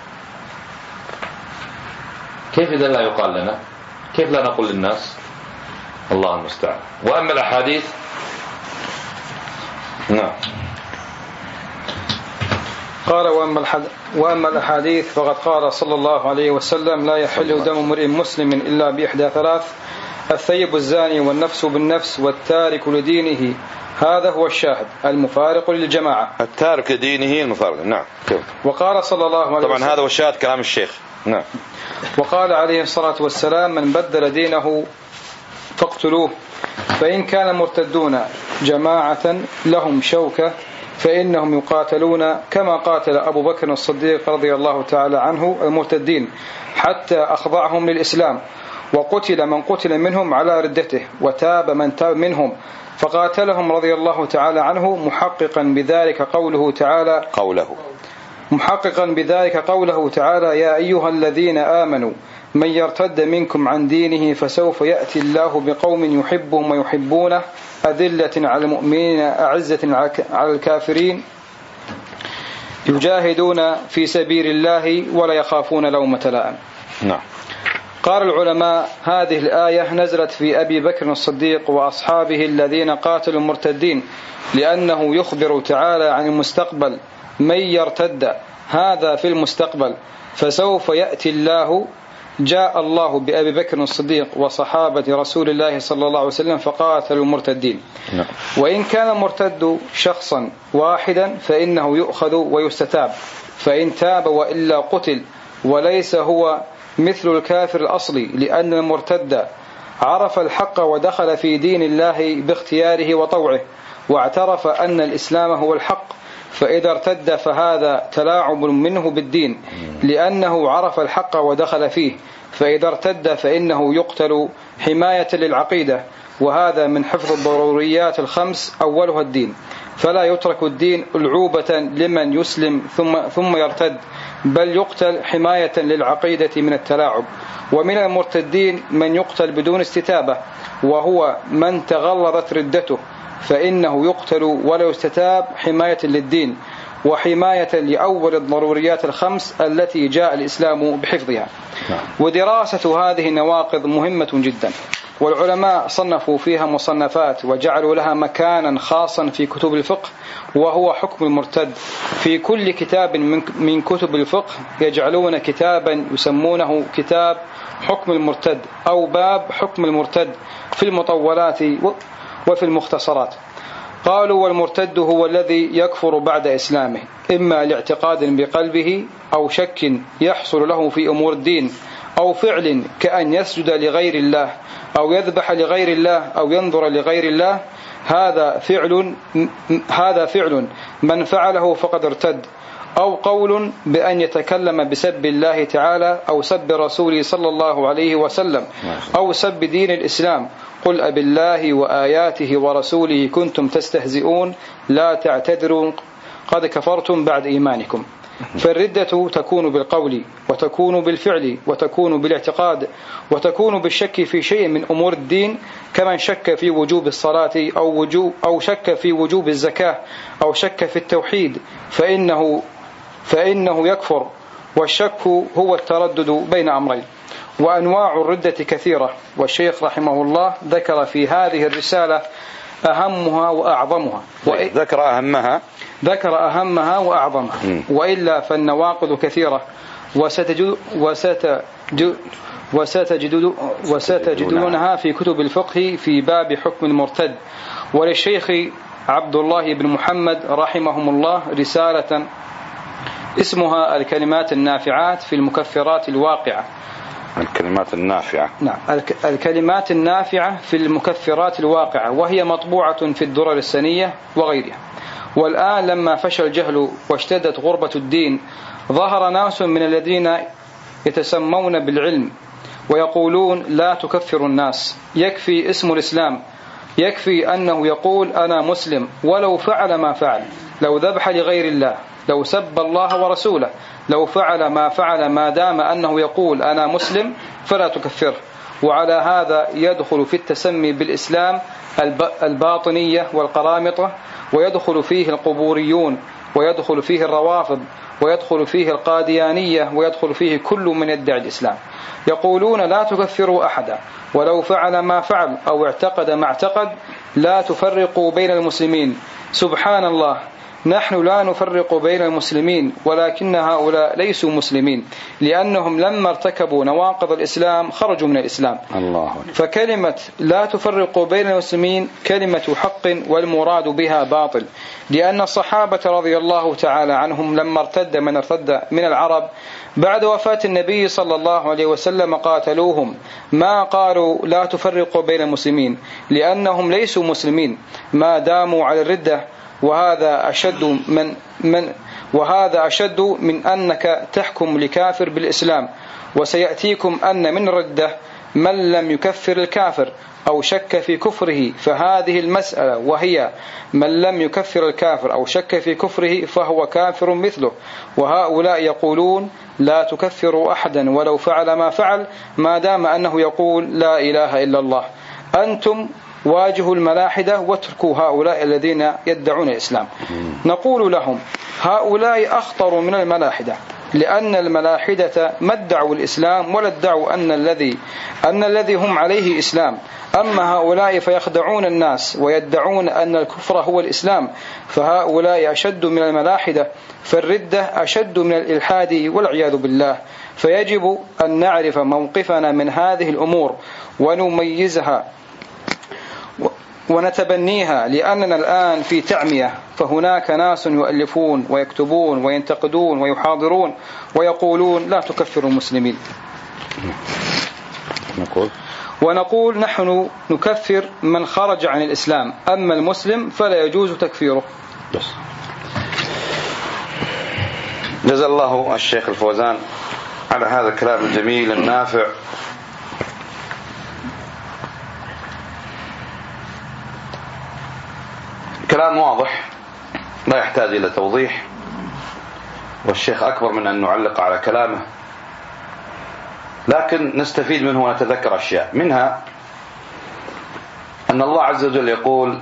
كيف إذا لا يقال لنا؟ كيف لا نقول للناس؟ الله المستعان. وأما الأحاديث نعم. قال وأما الأحاديث فقد قال صلى الله عليه وسلم لا يحل دم امرئ مسلم إلا بإحدى ثلاث: الثيب الزاني والنفس بالنفس والتارك لدينه. هذا هو الشاهد المفارق للجماعة. التارك لدينه المفارق. نعم. وقال صلى الله عليه وسلم طبعا هذا هو الشاهد كلام الشيخ. نعم. وقال عليه الصلاة والسلام من بدل دينه فاقتلوه، فإن كان مرتدون جماعة لهم شوكة فإنهم يقاتلون كما قاتل أبو بكر الصديق رضي الله تعالى عنه المرتدين حتى أخضعهم للإسلام، وقتل من قتل منهم على ردته، وتاب من تاب منهم فقاتلهم رضي الله تعالى عنه، محققا بذلك قوله تعالى يا أيها الذين آمنوا من يرتد منكم عن دينه فسوف يأتي الله بقوم يحبهم ويحبونه أذلة على المؤمنين أعزة على الكافرين يجاهدون في سبيل الله ولا يخافون لومة لائم. نعم. قال العلماء هذه الآية نزلت في أبي بكر الصديق وأصحابه الذين قاتلوا المرتدين، لأنه يخبر تعالى عن المستقبل من يرتد هذا في المستقبل فسوف يأتي الله. جاء الله بأبي بكر الصديق وصحابة رسول الله صلى الله عليه وسلم فقاتلوا المرتدين. وإن كان المرتد شخصا واحدا فإنه يؤخذ ويستتاب، فإن تاب وإلا قتل، وليس هو مثل الكافر الأصلي، لأن المرتد عرف الحق ودخل في دين الله باختياره وطوعه، واعترف أن الإسلام هو الحق، فإذا ارتد فهذا تلاعب منه بالدين لأنه عرف الحق ودخل فيه، فإذا ارتد فإنه يقتل حماية للعقيدة، وهذا من حفظ الضروريات الخمس أولها الدين، فلا يترك الدين ألعوبة لمن يسلم ثم يرتد، بل يقتل حماية للعقيدة من التلاعب. ومن المرتدين من يقتل بدون استتابة، وهو من تغلظت ردته، فإنه يقتل ولا يستتاب حماية للدين وحماية لأول الضروريات الخمس التي جاء الإسلام بحفظها. ودراسة هذه النواقض مهمة جدا، والعلماء صنفوا فيها مصنفات وجعلوا لها مكانا خاصا في كتب الفقه، وهو حكم المرتد. في كل كتاب من كتب الفقه يجعلون كتابا يسمونه كتاب حكم المرتد أو باب حكم المرتد في المطولات وفي المختصرات. قالوا والمرتد هو الذي يكفر بعد إسلامه، إما لاعتقاد بقلبه أو شك يحصل له في أمور الدين، أو فعل كأن يسجد لغير الله أو يذبح لغير الله أو ينظر لغير الله. هذا فعل من فعله فقد ارتد. أو قول بأن يتكلم بسب الله تعالى أو سب رسوله صلى الله عليه وسلم أو سب دين الإسلام. قل أب الله وآياته ورسوله كنتم تستهزئون لا تعتذروا قد كفرتم بعد إيمانكم. فالردة تكون بالقول، وتكون بالفعل، وتكون بالاعتقاد، وتكون بالشك في شيء من أمور الدين، كمن شك في وجوب الصلاة أو شك في وجوب الزكاة أو شك في التوحيد فإنه يكفر. والشك هو التردد بين أمرين. وأنواع الردة كثيرة، والشيخ رحمه الله ذكر في هذه الرسالة أهمها وأعظمها. ذكر أهمها وأعظمها، وإلا فالنواقض كثيرة، وستجدونها في كتب الفقه في باب حكم المرتد. وللشيخ عبد الله بن محمد رحمهم الله رسالة اسمها الكلمات النافعات في المكفرات الواقعة. الكلمات النافعة. نعم، الكلمات النافعة في المكفرات الواقعة، وهي مطبوعة في الدرر السنية وغيرها. والآن لما فشل الجهل واشتدت غربة الدين، ظهر ناس من الذين يتسمون بالعلم ويقولون لا تكفر الناس، يكفي اسم الإسلام، يكفي أنه يقول أنا مسلم ولو فعل ما فعل، لو ذبح لغير الله، لو سب الله ورسوله، لو فعل ما فعل، ما دام أنه يقول أنا مسلم فلا تكفره. وعلى هذا يدخل في التسمي بالإسلام الباطنية والقرامطة، ويدخل فيه القبوريون، ويدخل فيه الروافض، ويدخل فيه القاديانية، ويدخل فيه كل من يدعي الإسلام. يقولون لا تكفروا أحدا ولو فعل ما فعل أو اعتقد ما اعتقد، لا تفرقوا بين المسلمين. سبحان الله، نحن لا نفرق بين المسلمين، ولكن هؤلاء ليسوا مسلمين، لأنهم لما ارتكبوا نواقض الإسلام خرجوا من الإسلام. الله. فكلمة لا تفرق بين المسلمين كلمة حق، والمراد بها باطل، لأن الصحابة رضي الله تعالى عنهم لما ارتد من العرب بعد وفاة النبي صلى الله عليه وسلم قاتلوهم، ما قالوا لا تفرقوا بين المسلمين، لأنهم ليسوا مسلمين ما داموا على الردة، وهذا أشد من أنك تحكم لكافر بالإسلام. وسيأتيكم أن من الردة من لم يكفر الكافر أو شك في كفره، فهذه المسألة وهي من لم يكفر الكافر أو شك في كفره فهو كافر مثله. وهؤلاء يقولون لا تكفروا أحدا ولو فعل ما فعل، ما دام أنه يقول لا إله إلا الله. أنتم واجهوا الملاحدة واتركوا هؤلاء الذين يدعون الإسلام. نقول لهم هؤلاء أخطر من الملاحدة، لأن الملاحدة ما ادعوا الإسلام ولا ادعوا أن الذي هم عليه إسلام. أما هؤلاء فيخدعون الناس ويدعون أن الكفر هو الإسلام، فهؤلاء أشد من الملاحدة، فالردة أشد من الإلحاد والعياذ بالله. فيجب أن نعرف موقفنا من هذه الأمور ونميزها ونتبنيها، لأننا الآن في تعمية، فهناك ناس يؤلفون ويكتبون وينتقدون ويحاضرون ويقولون لا تكفروا المسلمين. ونقول نحن نكفر من خرج عن الإسلام، أما المسلم فلا يجوز تكفيره. جزا الله الشيخ الفوزان على هذا الكلام الجميل النافع. كلام واضح لا يحتاج إلى توضيح، والشيخ أكبر من أن نعلق على كلامه، لكن نستفيد منه ونتذكر أشياء، منها أن الله عز وجل يقول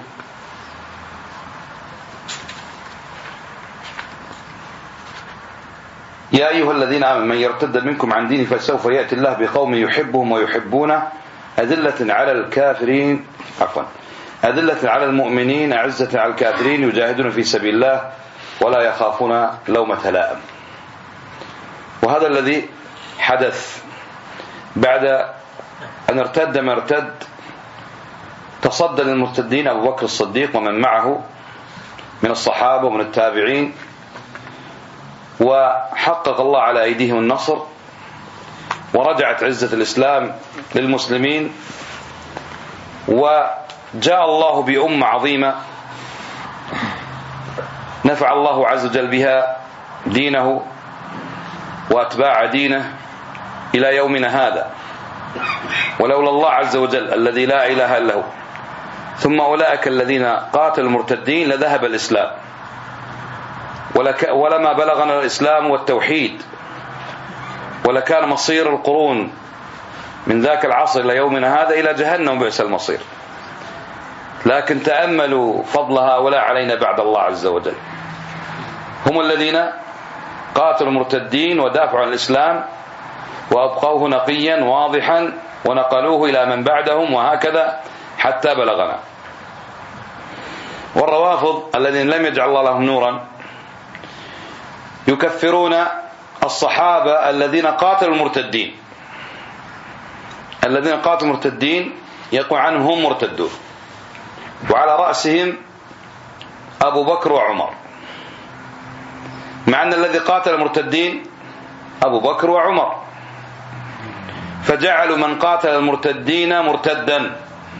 يا أيها الذين آمنوا من يرتد منكم عن دينه فسوف يأتي الله بقوم يحبهم ويحبونه أذلة على الكافرين أذلة على المؤمنين أعزة على الكافرين يجاهدون في سبيل الله ولا يخافون لومة لائم. وهذا الذي حدث بعد أن ارتد ما ارتد. تصدى للمرتدين أبو بكر الصديق ومن معه من الصحابة ومن التابعين، وحقق الله على أيديهم النصر، ورجعت عزة الإسلام للمسلمين، وجاء الله بأمة عظيمة نفع الله عز وجل بها دينه وأتباع دينه إلى يومنا هذا. ولولا الله عز وجل الذي لا إله إلا هو ثم أولئك الذين قاتلوا المرتدين لذهب الإسلام، ولما بلغنا الإسلام والتوحيد، ولكان مصير القرون من ذاك العصر إلى يومنا هذا إلى جهنم بئس المصير. لكن تأملوا فضل هؤلاء علينا بعد الله عز وجل، هم الذين قاتلوا المرتدين ودافعوا عن الإسلام وأبقوه نقيا واضحا ونقلوه إلى من بعدهم، وهكذا حتى بلغنا. والروافض الذين لم يجعل الله لهم نورا يكفرون الصحابة الذين قاتلوا المرتدين، الذين قاتلوا المرتدين يقول عنهم هم مرتدون، وعلى رأسهم أبو بكر وعمر، مع أن الذي قاتل المرتدين أبو بكر وعمر، فجعلوا من قاتل المرتدين مرتدا،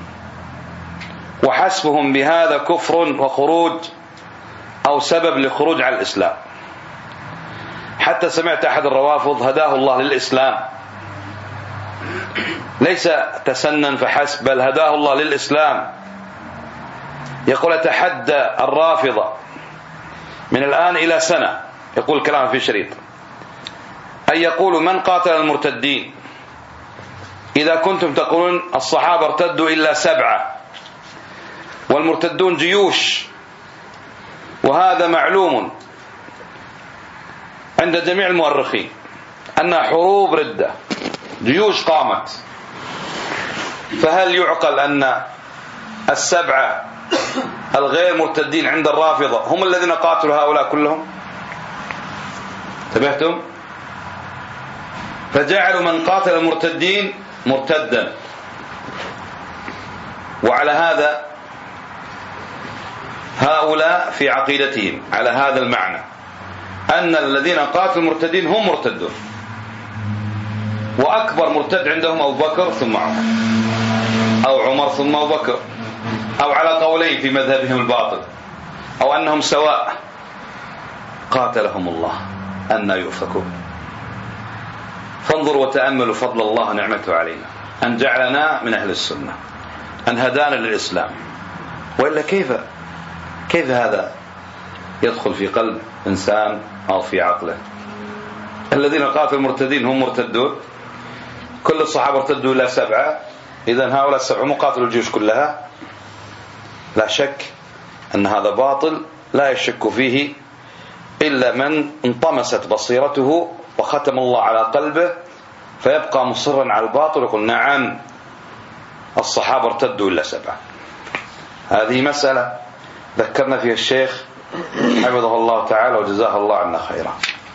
وحسبهم بهذا كفر وخروج أو سبب لخروج على الإسلام. حتى سمعت أحد الروافض هداه الله للإسلام، ليس تسنن فحسب، بل هداه الله للإسلام. يقول أتحدى الرافضة من الآن إلى سنة، يقول كلام في شريط، أن يقول من قاتل المرتدين إذا كنتم تقولون الصحابة ارتدوا إلا 7 والمرتدون جيوش، وهذا معلوم عند جميع المؤرخين أنها حروب ردة، جيوش قامت، فهل يعقل أن 7 الغير مرتدين عند الرافضة هم الذين قاتلوا هؤلاء كلهم؟ انتبهتم؟ فجعلوا من قاتل المرتدين مرتدا. وعلى هذا هؤلاء في عقيدتهم على هذا المعنى أن الذين قاتلوا المرتدين هم مرتدون، وأكبر مرتد عندهم أبو بكر ثم عمر، أو عمر ثم أبو بكر، أو على قولين في مذهبهم الباطل، أو أنهم سواء. قاتلهم الله أن يؤفكون. فانظروا وتأملوا فضل الله ونعمته علينا أن جعلنا من أهل السنة، أن هدانا للإسلام. وإلا كيف هذا يدخل في قلب إنسان أو في عقله؟ الذين قاتلوا المرتدين هم مرتدون، كل الصحابة ارتدوا إلى 7، إذن هؤلاء 7 مقاتلوا الجيوش كلها؟ لا شك أن هذا باطل لا يشك فيه إلا من انطمست بصيرته وختم الله على قلبه فيبقى مصرا على الباطل ويقول نعم الصحابة ارتدوا إلا 7. هذه مسألة ذكرنا فيها الشيخ حفظه الله تعالى وجزاه الله عنا خيرا.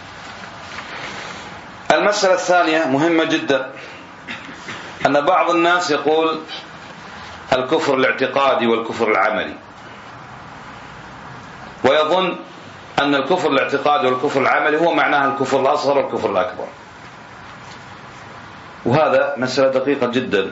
المسألة الثانية مهمة جدا، أن بعض الناس يقول الكفر الاعتقادي والكفر العملي، ويظن أن الكفر الاعتقادي والكفر العملي هو معناها الكفر الأصغر والكفر الأكبر، وهذا مسألة دقيقة جدا.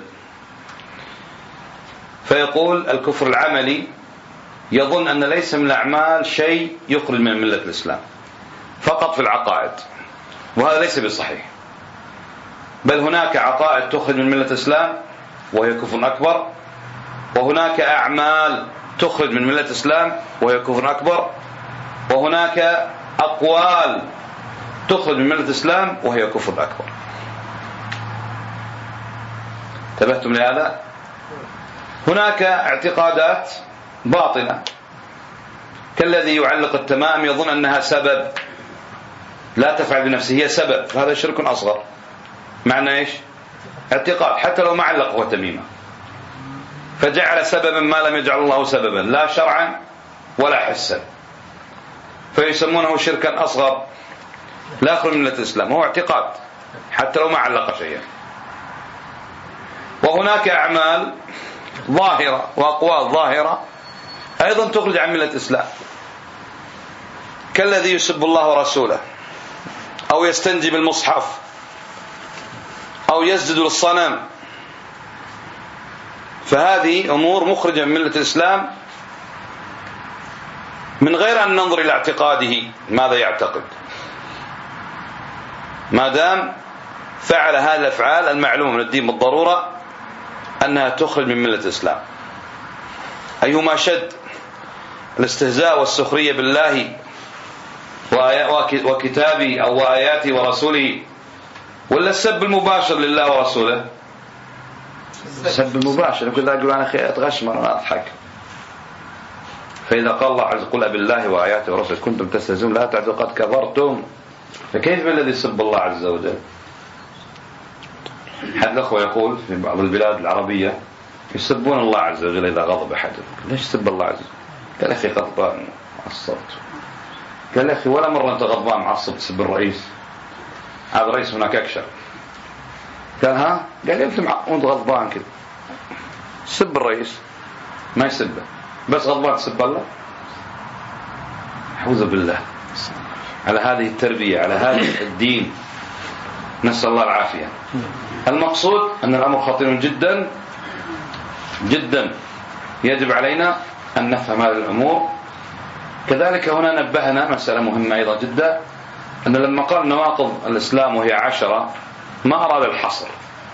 فيقول الكفر العملي يظن أن ليس من الأعمال شيء يخرج من ملة الإسلام، فقط في العقائد، وهذا ليس بصحيح، بل هناك عقائد تخرج من ملة الإسلام وهي كفر أكبر، وهناك أعمال تخرج من ملة الإسلام وهي كفر أكبر، وهناك أقوال تخرج من ملة الإسلام وهي كفر أكبر. انتبهتم لهذا؟ هناك اعتقادات باطنة كالذي يعلق التمائم يظن أنها سبب، لا تفعل بنفسه، هي سبب، هذا شرك أصغر. معنى إيش؟ اعتقاد، حتى لو ما علقه تميمة، فجعل سببا ما لم يجعل الله سببا، لا شرعا ولا حسا، فيسمونه شركا أصغر لا يخرج من ملة الإسلام، هو اعتقاد حتى لو ما علق شيئا. وهناك أعمال ظاهرة وأقوال ظاهرة أيضا تخرج عن ملة الإسلام، كالذي يسب الله ورسوله، أو يستنجي بالمصحف، أو يسجد للصنم، فهذه أمور مخرجة من ملة الإسلام من غير أن ننظر إلى اعتقاده ماذا يعتقد، ما دام فعل هذه الأفعال المعلومة من الدين بالضرورة أنها تخرج من ملة الإسلام. أيهما شد، الاستهزاء والسخرية بالله وكتابه أو آياته ورسوله، ولا السب المباشر لله ورسوله؟ السب المباشر، يقول أنا أخي أتغشمر أنا أضحك. فإذا قال الله عز وجل بالله وآياته ورسوله كنتم تستهزئون لا تعدوا قد كفرتم، فكيف بالذي يسب الله عز وجل؟ أحد الأخوة يقول في بعض البلاد العربية يسبون الله عز وجل إذا غضب أحدهم. ليش يسب الله عز وجل؟ قال أخي غضبان معصبت. قال أخي ولا مرة أنت غضبان معصب تسب الرئيس؟ هذا الرئيس هناك أكشر. قال ها؟ قال أنت غضبان كذا سب الرئيس، ما يسبه، بس غضبان تسب الله؟ أعوذ بالله. على هذه التربية، على هذا الدين، نسأل الله العافية. المقصود أن الأمر خطير جدا جدا، يجب علينا أن نفهم هذه الأمور. كذلك هنا نبهنا مسألة مهمة أيضا جدا، أن لما قال نواقض الإسلام وهي 10 ما أراد الحصر،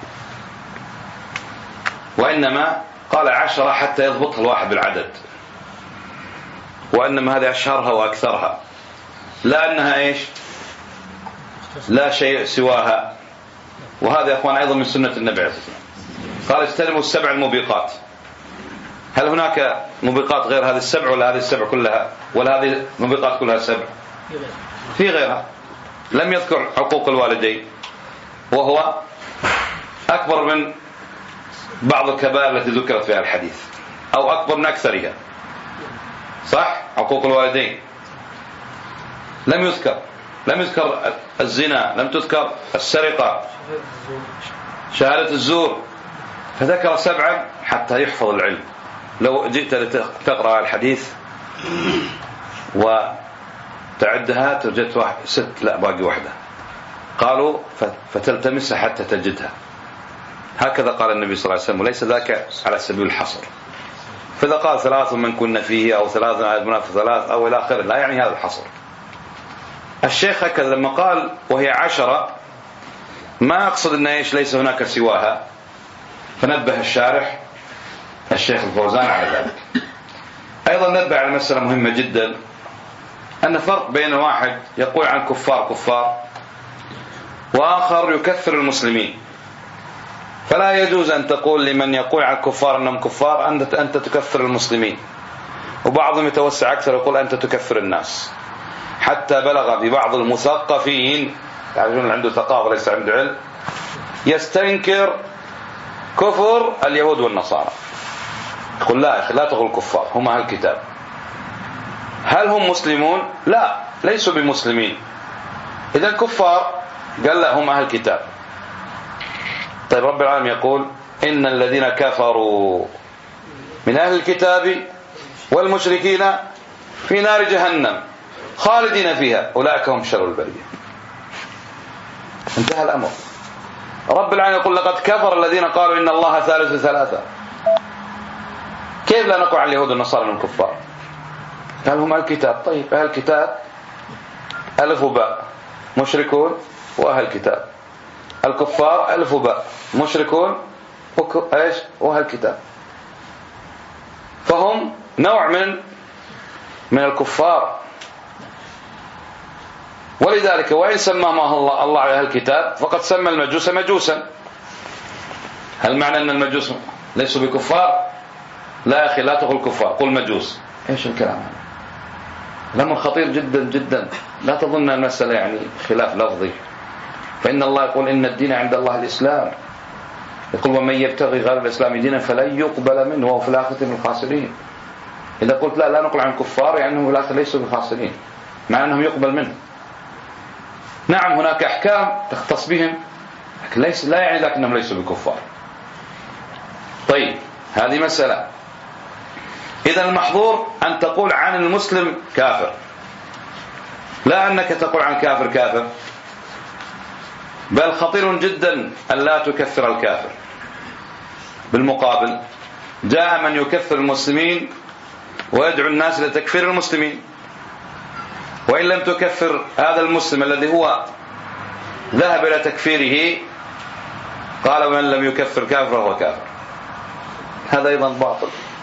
وإنما قال 10 حتى يضبطها الواحد بالعدد، وإنما هذه أشهرها وأكثرها، لا أنها إيش؟ لا شيء سواها. وهذا يا أخوان أيضا من سنة النبي عليه الصلاة والسلام، قال اجتنبوا السبع الموبقات. هل هناك موبقات غير هذه السبع ولا هذه السبع كلها، ولا هذه الموبقات كلها سبع؟ في غيرها. لم يذكر حقوق الوالدين وهو أكبر من بعض الكبائر التي ذكرت فيها الحديث، أو أكبر من أكثرها، صح؟ حقوق الوالدين لم يذكر الزنا، لم تذكر السرقة، شهادة الزور، فذكر سبعا حتى يحفظ العلم. لو جئت لتقرأ الحديث وتعدها توجدت 6، لا باقي واحدة. قالوا فتلتمسها حتى تجدها. هكذا قال النبي صلى الله عليه وسلم، وليس ذاك على سبيل الحصر. فإذا قال 3 من كنا فيه، أو 3 أدمنا في 3، أو إلى آخره، لا يعني هذا الحصر. الشيخ هكذا لما قال وهي 10 ما أقصد أن ليس هناك سواها، فنبه الشارح الشيخ الفوزان على ذلك. أيضا نبه على مسألة مهمة جدا، أن فرق بين واحد يقول عن كفار كفار وآخر يكفر المسلمين. فلا يجوز أن تقول لمن يقول عن الكفار أنهم كفار أنت تكفر المسلمين، وبعضهم يتوسع أكثر يقول أنت تكفر الناس، حتى بلغ في بعض المثقفين، تعرفون عنده ثقافة ليس عنده علم، يستنكر كفر اليهود والنصارى، يقول لا يا أخي لا تقول كفار، هم أهل الكتاب. هل هم مسلمون؟ لا، ليسوا بمسلمين، إذا كفار. قال لا، هم أهل الكتاب. طيب رب العالمين يقول إن الذين كفروا من أهل الكتاب والمشركين في نار جهنم خالدين فيها أولئك هم شر البرية. انتهى الأمر. رب العالمين يقول لقد كفر الذين قالوا إن الله ثالث ثلاثة. كيف لا نقول عن اليهود والنصارى من الكفار؟ هل هم أهل الكتاب؟ طيب أهل الكتاب ألف وباء، مشركون وأهل الكتاب. الكفار ألف وباء، مشركون ايش وأهل الكتاب. فهم نوع من الكفار. ولذلك وإن سماهم الله أهل الكتاب فقد سمى المجوس مجوسا. هل معنى أن المجوس ليسوا بكفار؟ لا يا أخي، لا تقول كفار، قل مجوس. ايش الكلام هذا؟ الأمر خطير جدا جدا. لا تظن المسألة يعني خلاف لفظي، فإن الله يقول إن الدين عند الله الإسلام. يقول ومن يبتغي غير الإسلام دينا فلن يقبل منه وهو في الآخرة من الخاسرين. إذا قلت لا نقول عن كفار يعني أنهم في الآخرة ليسوا بخاسرين، مع أنهم يقبل منه. نعم هناك أحكام تختص بهم، لكن لا يعني ذلك أنهم ليسوا بكفار. طيب هذه مسألة. إذا المحظور أن تقول عن المسلم كافر، لا أنك تقول عن كافر كافر، بل خطير جدا أن لا تكفر الكافر. بالمقابل جاء من يكفر المسلمين ويدعو الناس إلى تكفير المسلمين، وإن لم تكفر هذا المسلم الذي هو ذهب إلى تكفيره قال ومن لم يكفر كافر فهو كافر. هذا أيضا باطل.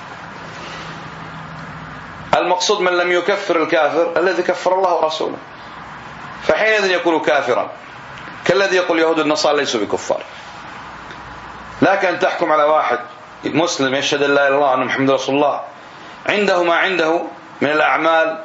المقصود من لم يكفر الكافر الذي كفر الله ورسوله، فحينئذ يكون كافرا كالذي يقول يهود النصارى ليسوا بكفار. لكن تحكم على واحد مسلم يشهد أن لا إله إلا الله وأن محمد رسول الله، عنده ما عنده من الأعمال،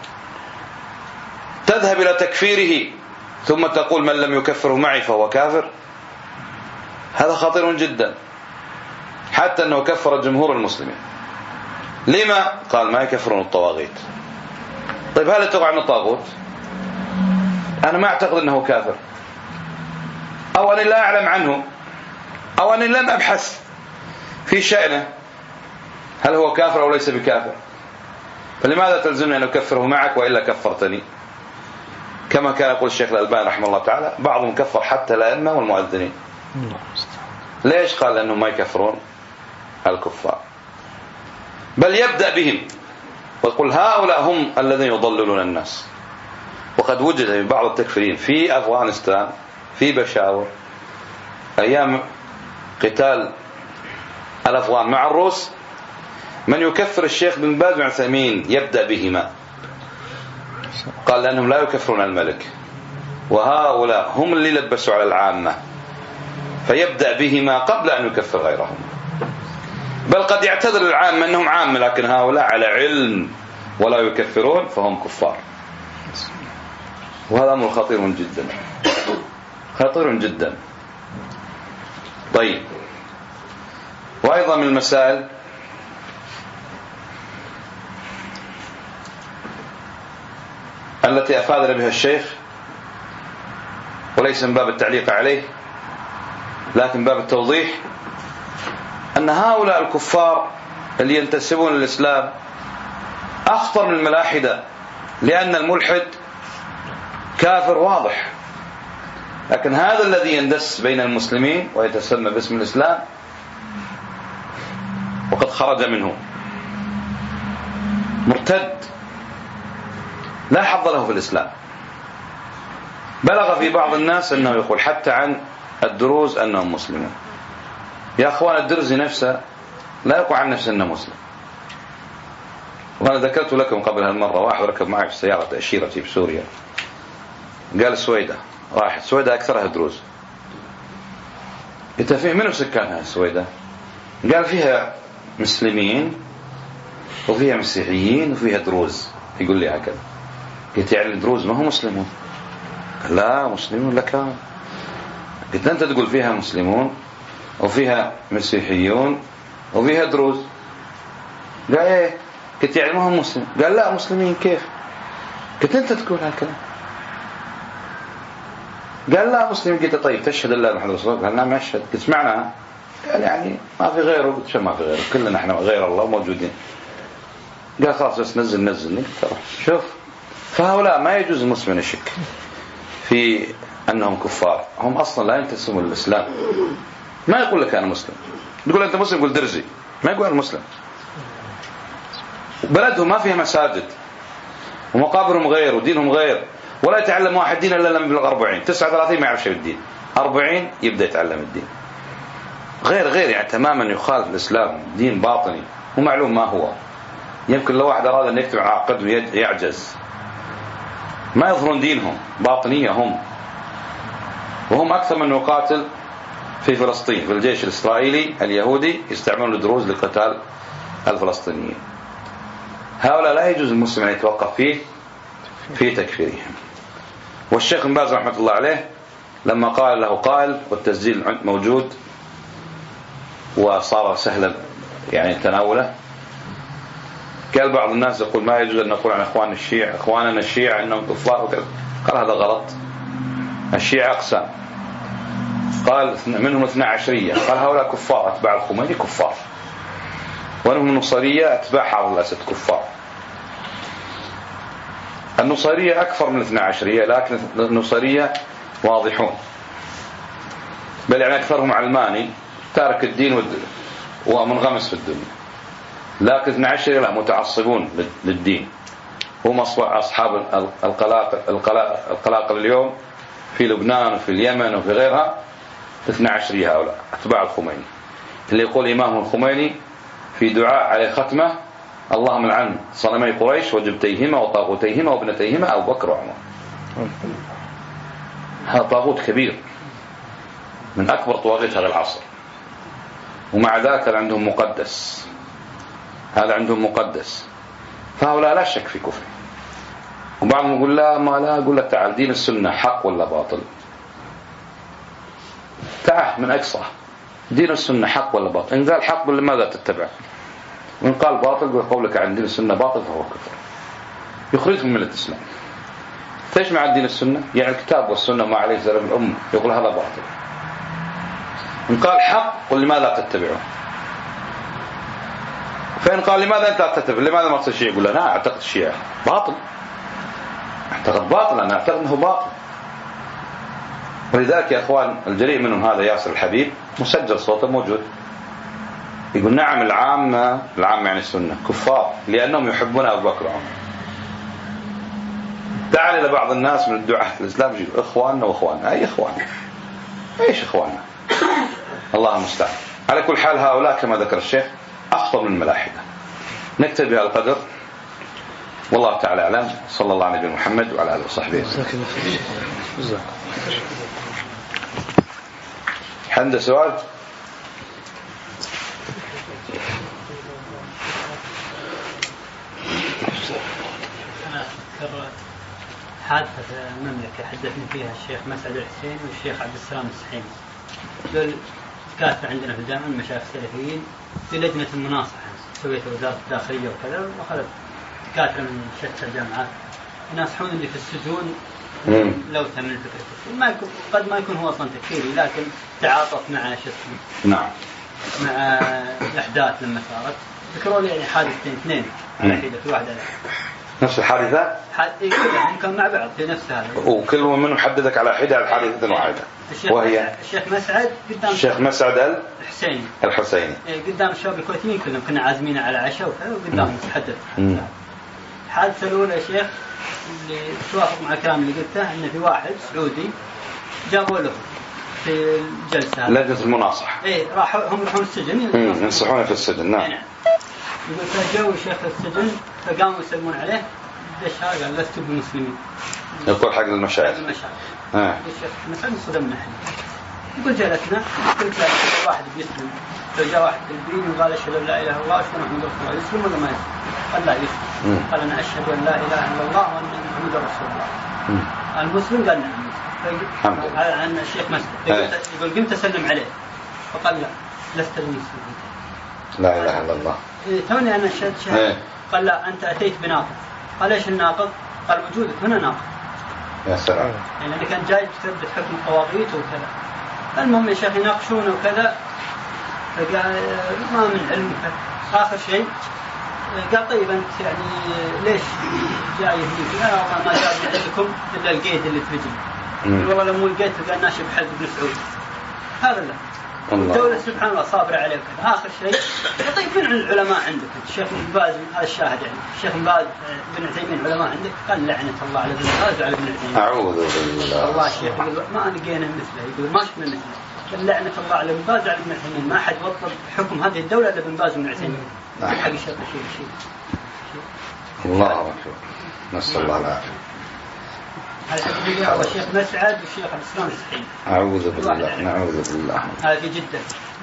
تذهب إلى تكفيره ثم تقول من لم يكفره معي فهو كافر. هذا خطير جدا، حتى أنه كفر جمهور المسلمين. لما؟ قال ما يكفرون الطواغيت. طيب هل تقع عن الطاغوت؟ أنا ما أعتقد أنه كافر، أو أنا لا أعلم عنه، أو أنا لم أبحث في شأنه هل هو كافر أو ليس بكافر، فلماذا تلزمني أن أكفره معك وإلا كفرتني؟ كما كان يقول الشيخ الألباني رحمه الله تعالى بعضهم كفر حتى الأئمة والمؤذنين. ليش؟ قال لأنهم ما يكفرون الكفار، بل يبدأ بهم ويقول هؤلاء هم الذين يضللون الناس. وقد وجد من بعض التكفيرين في أفغانستان في بشاور أيام قتال الأفغان مع الروس من يكفر الشيخ بن باز بن عثيمين، يبدأ بهما، قال لأنهم لا يكفرون الملك، وهؤلاء هم اللي لبسوا على العامة، فيبدأ بهما قبل أن يكفر غيرهم. بل قد يعتذر العامة أنهم عامة، لكن هؤلاء على علم ولا يكفرون فهم كفار. وهذا أمر خطير جدا، خطير جدا. طيب، وأيضا من المسائل التي أفادنا بها الشيخ، وليس من باب التعليق عليه لكن باب التوضيح، أن هؤلاء الكفار اللي ينتسبون للإسلام أخطر من الملاحدة، لأن الملحد كافر واضح، لكن هذا الذي يندس بين المسلمين ويتسمى باسم الإسلام وقد خرج منه مرتد لا حظ له في الإسلام. بلغ في بعض الناس أنه يقول حتى عن الدروز أنهم مسلمون. يا أخوان، الدرزي نفسه لا يقول عن نفسه أنه مسلم. وأنا ذكرت لكم قبل هالمرة، واحد ركب معي في سيارة تأشيرتي في سوريا، قال السويدة، راحت السويدة أكثرها دروز. يتفهم منه سكانها السويدة؟ قال فيها مسلمين وفيها مسيحيين وفيها دروز. يقول لي هكذا. قلت يعني الدروز ما هو مسلمون؟ لا مسلمون. لك قلت أنت تقول فيها مسلمون وفيها مسيحيون وفيها دروز. قال ايه؟ قلت يعني ما هم مسلم؟ قال لا مسلمين. كيف؟ قلت أنت تقول هكذا. قال لا مسلم. قلت طيب تشهد الله محمد رسول الله؟ قال نعم أشهد. قلت معناها؟ قال يعني ما في غيره. قلت شو ما في غيره؟ كلنا احنا غير الله موجودين. قال خلاص بس نزلني. شوف، فهؤلاء ما يجوز المسلم يشك في أنهم كفار. هم أصلا لا ينتسبون للإسلام. ما يقول لك أنا مسلم. يقول أنت مسلم، يقول درزي، ما يقول أنا مسلم. بلدهم ما فيها مساجد ومقابرهم غير ودينهم غير، ولا يتعلم واحد دين إلا لما يبلغ 40. 39 ما يعرف شيء بالدين، 40 يبدأ يتعلم الدين. غير يعني تماما يخالف الإسلام، دين باطني ومعلوم ما هو. يمكن لو واحد أراد أن يكتب عقد يعجز. ما يظهرون دينهم، باطنية هم. وهم أكثر من يقاتل في فلسطين في الجيش الإسرائيلي اليهودي، يستعملون الدروز لقتال الفلسطينيين. هؤلاء لا يجوز المسلم أن يتوقف فيه في تكفيرهم. والشيخ بن باز رحمة الله عليه لما قال له قائل، والتسجيل موجود وصار سهلا يعني تناوله، قال بعض الناس يقول ما يجوز أن نقول عن إخواننا الشيعة أنهم كفار وكذا. قال هذا غلط. الشيعة أقسام، قال منهم 12. قال هؤلاء كفار أتباع الخميني كفار، ومنهم النصيرية أتباع حافظ الأسد كفار. النصيرية أكثر من 12، لكن النصيرية واضحون، بل يعني أكثرهم علماني تارك الدين ومنغمس في الدنيا. لكن 12 لا، متعصبون للدين. هم أصحاب القلاقل اليوم في لبنان وفي اليمن وفي غيرها. 12 هؤلاء أتباع الخميني، اللي يقول إمام الخميني في دعاء عليه ختمة: اللهم لعن صنمي قريش وجبتيهما وطاغوتيهما وابنتيهما أبو بكر وعمر. هذا طاغوت كبير من أكبر طواغيت هذا العصر، ومع ذلك عندهم مقدس. هذا عندهم مقدس. فهؤلاء لا شك في كفر. وبعضهم يقول لا، ما لا. أقول لك تعال، دين السنة حق ولا باطل؟ تعال من أقصى، دين السنة حق ولا باطل؟ إن قال حق لماذا تتبع؟ وإن قال باطل قولك عن دين السنة باطل فهو كفر، يخرجهم من الإسلام. فإيش مع دين السنة؟ يعني الكتاب والسنة ما عليه سلف الأمة، يقول هذا باطل. إن قال حق قل لماذا تتبعه؟ فإن قال لماذا أنت تتبع، لماذا ما تصير شيء؟ يقول أنا أعتقد الشيعة باطل، أعتقد باطل، أنا أعتقد أنه باطل. ولذلك يا أخوان الجريء منهم هذا ياسر الحبيب، مسجل صوته موجود، يقول نعم العامة يعني السنة كفار لأنهم يحبون أبو بكر وعمر. تعال إلى بعض الناس من الدعاة الإسلام يقول إخواننا وإخواننا. أي إخواننا؟ إيش إخواننا؟ الله المستعان. على كل حال هؤلاء كما ذكر الشيخ أخطر من الملاحدة. نكتب بها القدر، والله تعالى أعلم. صلى الله على نبينا محمد وعلى آله وصحبه. عنده سؤال؟ أنا أذكر حادثة في المملكة حدثني فيها الشيخ مسعد الحسين والشيخ عبد السلام السحيمي. دول كاتب عندنا في الجامعة المشايخ السلفيين في لجنة المناصحة سويتها وزارة الداخلية وكذا، وأخذت دكاترة من شتى الجامعات يناصحون اللي في السجون لو تم الفكرة. ما يكون قد ما يكون هو أصلا تكفيري، لكن تعاطف مع نعم مع الأحداث لما صارت. ذكروا لي يعني حادثتين اثنين على حدة في واحدة نفس الحادثة كلهم كان مع بعض في نفس هذا، وكل منهم حددك على حدة حادثة واحدة. وهي الشيخ مسعد قدام الشيخ مسعد الحسيني قدام الشباب الكويتيين كلهم، كنا عازمين على عشاء وكذا وقدامهم تحدث. الحادثة الأولى يا شيخ اللي توافق مع الكلام اللي قلته، إن في واحد سعودي جابوا له في الجلسة لجنة المناصحة، هم يروحون السجن ينصحون في السجن. نعم. يقول فجاءوا الشيخ السجن فقاموا يسلمون عليه، ليش هذا؟ قال لست بمسلمين. يقول حق المشايخ. الشيخ مسعود صدمنا احنا. يقول جلسنا قلت له واحد بيسلم، فجاء واحد بالبين وقال اشهد ان لا اله الا الله واشهد ان محمدا رسول الله، يسلم ولا ما يسلم؟ قال لا يسلم. قال انا اشهد ان لا اله الا الله وان محمدا رسول الله. المسلم قال نعم. عن الشيخ مسعود يقول قمت اسلم عليه فقال لا لست بمسلم. لا اله الا الله. توني انا شهد. قال لا انت اتيت بناقض. قال ايش الناقض؟ قال وجودك هنا ناقض. يا سلام. يعني أنا كان جاي تثبت حكم الطواغيت وكذا. المهم يا شيخ يناقشونه وكذا، فقال ما من علم. آخر شيء قال طيب أنت يعني ليش جاي هنا؟ قال والله ما جاء عندكم إلا القيد اللي تفجي. والله لو لقيت قال ناشب حلب بن سعود. هذا لا. الدولة سبحان الله صابرة عليه. آخر شيء طيب من العلماء عندك؟ الشيخ بن باز هذا الشاهد يعني الشيخ بن باز بن عثيمين علماء عندك؟ قال لعنة الله على ابن باز وعلى ابن عثيمين. أعوذ بالله. الله الشيخ يقول ما لقينا مثله، يقول ما شفنا مثله. قال لعنة الله على ابن باز وعلى ابن عثيمين، ما حد وطد حكم هذه الدولة إلا ابن باز وابن عثيمين. حق الشيخ شيء. الله أكبر. نسأل الله العافية. الحقيقة هو الشيخ مسعد والشيخ عبد السلام السحيمي. أعوذ بالله. نعوذ بالله. هذا في جدة.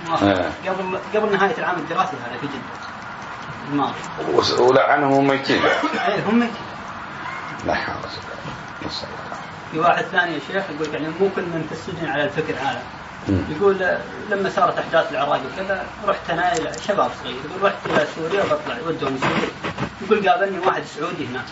قبل نهاية العام الدراسي، هذا في جدة الماضي. ولعنهم ميتين. هم ميتين. لا حول ولا قوة. نسأل الله. في واحد ثاني يا شيخ يقول يعني مو كل من في السجن على الفكر هذا. يقول لما صارت أحداث العراق وكذا رحت أنا إلى شباب صغير، يقول رحت إلى سوريا وبطلع ودوني سوريا. يقول قابلني واحد سعودي هناك.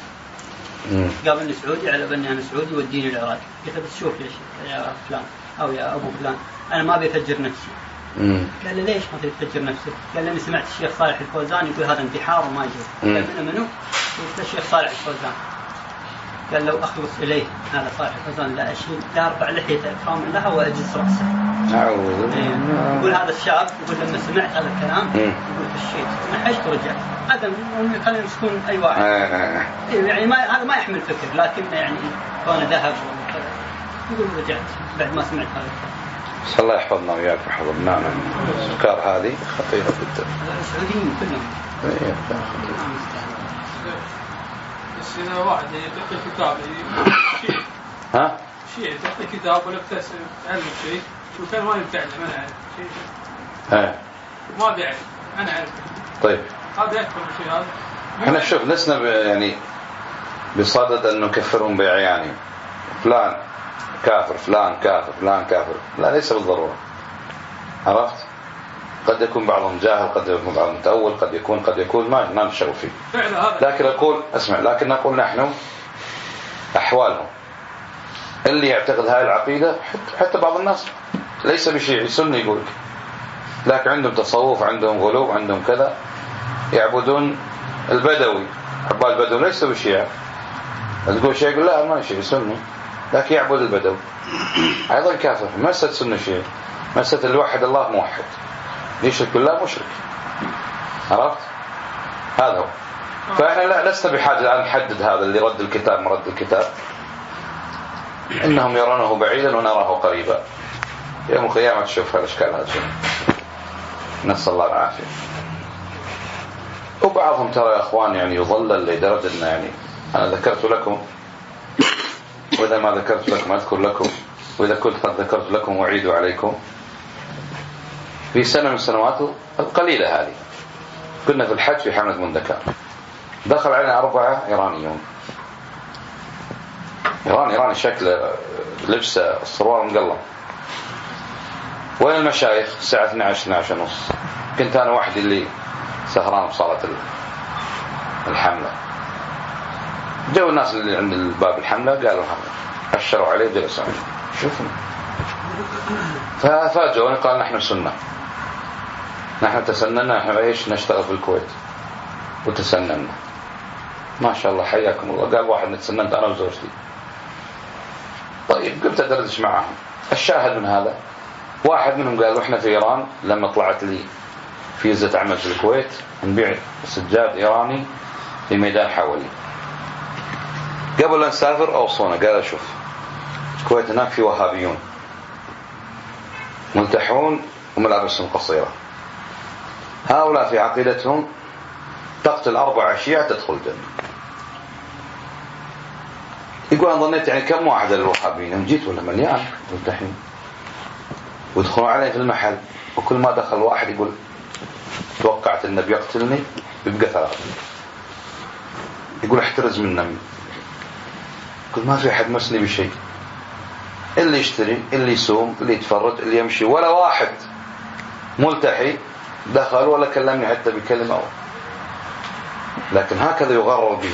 قابلني سعودي على بني أنا سعودي وديني العراق. قلت بس شوف يا فلان أو يا أبو فلان أنا ما بيفجر نفسي. قال لي ليش ما تفجر نفسك؟ قال لي سمعت الشيخ صالح الفوزان يقول هذا انتحار وما يجوز. قال أنا منو؟ قلت الشيخ صالح الفوزان. قال لو أخلص إليه هذا صالح الفوزان لا أشيل لا أرفع لحية إكراما لها وأجز رأسه. يقول هذا الشاب يقول لما سمعت هذا الكلام يقول خشيت نحشت ورجعت. هذا خلينا يمسكون أي واحد. يعني هذا ما يحمل فكر، لكن يعني كونه ذهب يقول رجعت بعد ما سمعت هذا الكلام. صلى الله يحفظنا وياك ويحفظنا. نعم. السكر هذه خطيرة جدا. السعوديين كلهم. بس إذا واحد يعطي كتاب شيء. ها؟ شيء يعطي كتاب ولا بتسأل علم شيء وكان ما يتعلم أنا أعرف شيء. ما بيعرف أنا أعرف. طيب. هذا يكفر شيء هذا. احنا شوف لسنا يعني بصدد أن نكفرهم بعيانهم. فلان كافر فلان كافر فلان كافر، لا ليس بالضرورة. عرفت؟ قد يكون بعضهم جاهل، قد يكون بعضهم متأول، قد يكون ما نشغل فيه. لكن أقول اسمع، لكن نقول نحن أحوالهم اللي يعتقد هاي العقيدة حتى بعض الناس ليس بشيعي سني يقولك، لكن عندهم تصوف، عندهم غلو، عندهم كذا، يعبدون البدوي. عباد البدوي ليس بشيعة. تقول شيء يقول لا ما شيعي سني لكن يعبد البدوي، أيضا كافر. مسألة سنة شيعي، مسألة الوحد الله موحد، يشرك بالله مشرك. عرفت؟ هذا هو. فإحنا لا لسنا بحاجة الآن نحدد هذا اللي رد الكتاب مرد الكتاب. إنهم يرونه بعيدا ونراه قريبا. يوم القيامة تشوف هالأشكال هذا. نسأل الله العافية. وبعضهم ترى يا أخوان يعني يضلل لدرجة أن يعني أنا ذكرت لكم، وإذا ما ذكرت لكم أذكر لكم، وإذا كنت قد ذكرت لكم أعيد عليكم. في سنة من السنوات القليلة هذه كنا في الحج في حملة مندكار، دخل علينا 4 إيرانيون. إيراني شكل لبسه الصروال مقلم. وين المشايخ؟ الساعة 12:30. كنت أنا واحد اللي سهران بصالة الحملة. جو الناس اللي عند الباب الحملة قالوا أشروا عليه جلسوا عليه. شوفوا ففاجئوني قال نحن سنة، نحن تسننا، نحن ايش نشتغل في الكويت وتسننا. ما شاء الله حياكم الله. قال واحد نتسننت أنا وزوجتي. طيب قمت أدردش معهم. الشاهد من هذا واحد منهم قال احنا في إيران لما طلعت لي فيزة عمل في الكويت نبيع سجاد إيراني في ميدان حولي. قبل أن نسافر أوصونا قال شوف الكويت هناك في وهابيون ملتحون وملابسهم قصيرة، هؤلاء في عقيدتهم تقتل 4 شيعة تدخل الجنة. يقول أنا ظنيت يعني كم واحد الوهابيين، جيت ولا مليان ملتحين ويدخلون علي في المحل، وكل ما دخل واحد يقول توقعت أنه بيقتلني بيبقى 3. يقول احترز منه. يقول ما في أحد مسني بشيء، اللي يشتري اللي يسوم اللي يتفرج اللي يمشي، ولا واحد ملتحي دخل ولا كلمني حتى بكلمة. لكن هكذا يغرر به.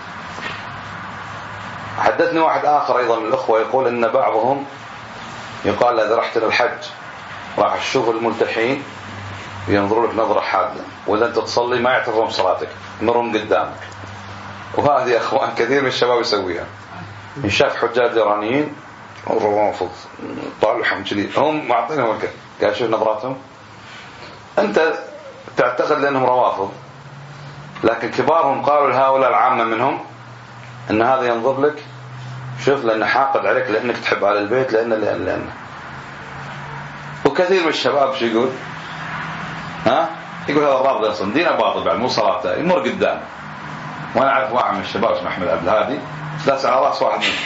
حدثني واحد آخر أيضا من الأخوة يقول إن بعضهم يقال إذا رحت للحج راح تشوف الملتحين ينظروا لك نظرة حادة، وإذا أنت تصلي ما يعترفون بصلاتك مرون قدامك. وهذه يا أخوان كثير من الشباب يسويها. إن شاف حجاج إيرانيين الروافض طالوا حمشلي هم معطينهم الكلام، قال شوف نظراتهم. أنت تعتقد لأنهم روافض، لكن كبارهم قالوا لهؤلاء العامة منهم أن هذا ينظر لك شوف لأنه حاقد عليك لأنك تحب على البيت لأن. وكثير من الشباب شو يقول؟ يقول هذا الرافض أصلا دينه باطل بعد مو صلاته، يمر قدام. وأنا أعرف واحد من الشباب اسمه أحمد عبد الهادي داس على راس واحد منهم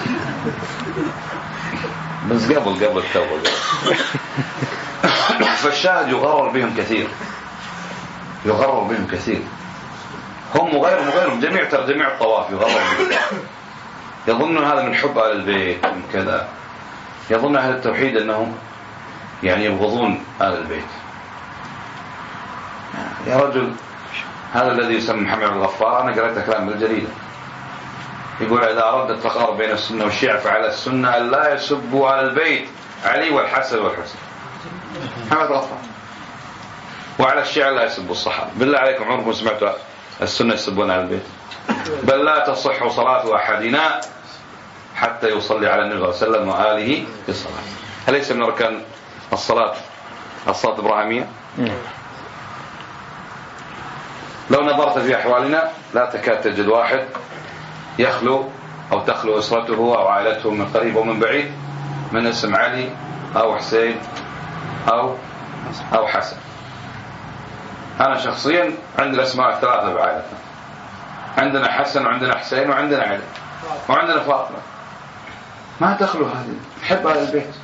بس قبل التوبة. فالشاهد يغرر بهم كثير. هم وغيرهم جميع الطواف يغرر بهم. يظنون هذا من حب أهل البيت من كذا. يظن أهل التوحيد أنهم يعني يبغضون أهل البيت. يا رجل هذا الذي يسمى محمد الغفار أنا قرأت كلام بالجريدة يقول إذا أردت التقارب بين السنة والشيعة فعلى السنة أن لا يسبوا على البيت علي والحسن والحسين. محمد غفار. وعلى الشيعة لا يسبوا الصحابة. بالله عليكم عمركم سمعتوا السنة يسبون على البيت؟ بل لا تصح صلاة أحدنا حتى يصلي على النبي صلى الله عليه وسلم وآله في الصلاة. أليس من أركان الصلاة الإبراهيمية؟ لو نظرت في أحوالنا لا تكاد تجد واحد يخلو أو تخلو أسرته أو عائلته من قريب ومن بعيد من اسم علي أو حسين أو حسن. أنا شخصيا عندي الأسماء 3 بعائلتنا، عندنا حسن وعندنا حسين وعندنا علي وعندنا فاطمة. ما تخلو هذه تحب أهل البيت.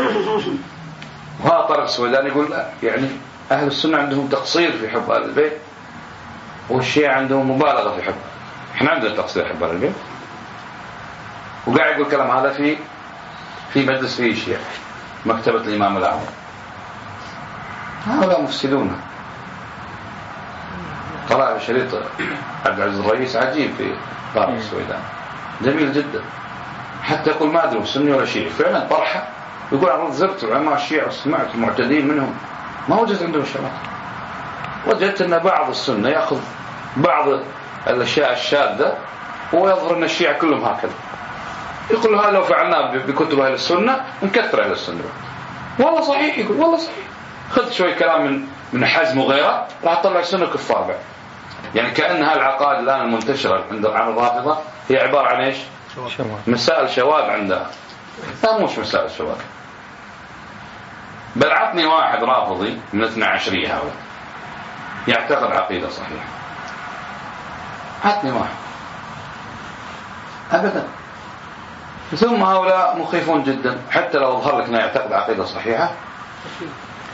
وهذا طرف السويدان يقول لا، يعني أهل السنة عندهم تقصير في حب أهل البيت والشيعة عندهم مبالغة في حب. احنا عندنا تقصير حب أهل البيت. وقاعد يقول كلام هذا في مجلس فيه الشيعة مكتبة الإمام الأعظم. هؤلاء مفسدون. قرأ شريط عبد العزيز الرئيس عجيب في طرف السويدان جميل جدا. حتى يقول ما أدري سني ولا شيعي فعلا طرحه. يقول أنا زرت علماء الشيعة وسمعت المعتدين منهم ما وجدت عندهم شباب. وجدت أن بعض السنة يأخذ بعض الأشياء الشاذة ويظهر أن الشيعة كلهم هكذا. يقول هذا لو فعلناه بكتب أهل السنة نكثر أهل السنة. والله صحيح. يقول والله صحيح. خذ شوي كلام من حزم وغيره راح تطلع السنة كفار بعد. يعني كأن هالعقائد الآن المنتشرة عند الرافضة هي عبارة عن إيش؟ مسائل شواذ عندها. لا مش مسائل شواذ. بل عطني واحد رافضي من 12 هؤلاء يعتقد عقيدة صحيحة. عطني واحد أبدا. ثم هؤلاء مخيفون جدا. حتى لو أظهر لك أنه يعتقد عقيدة صحيحة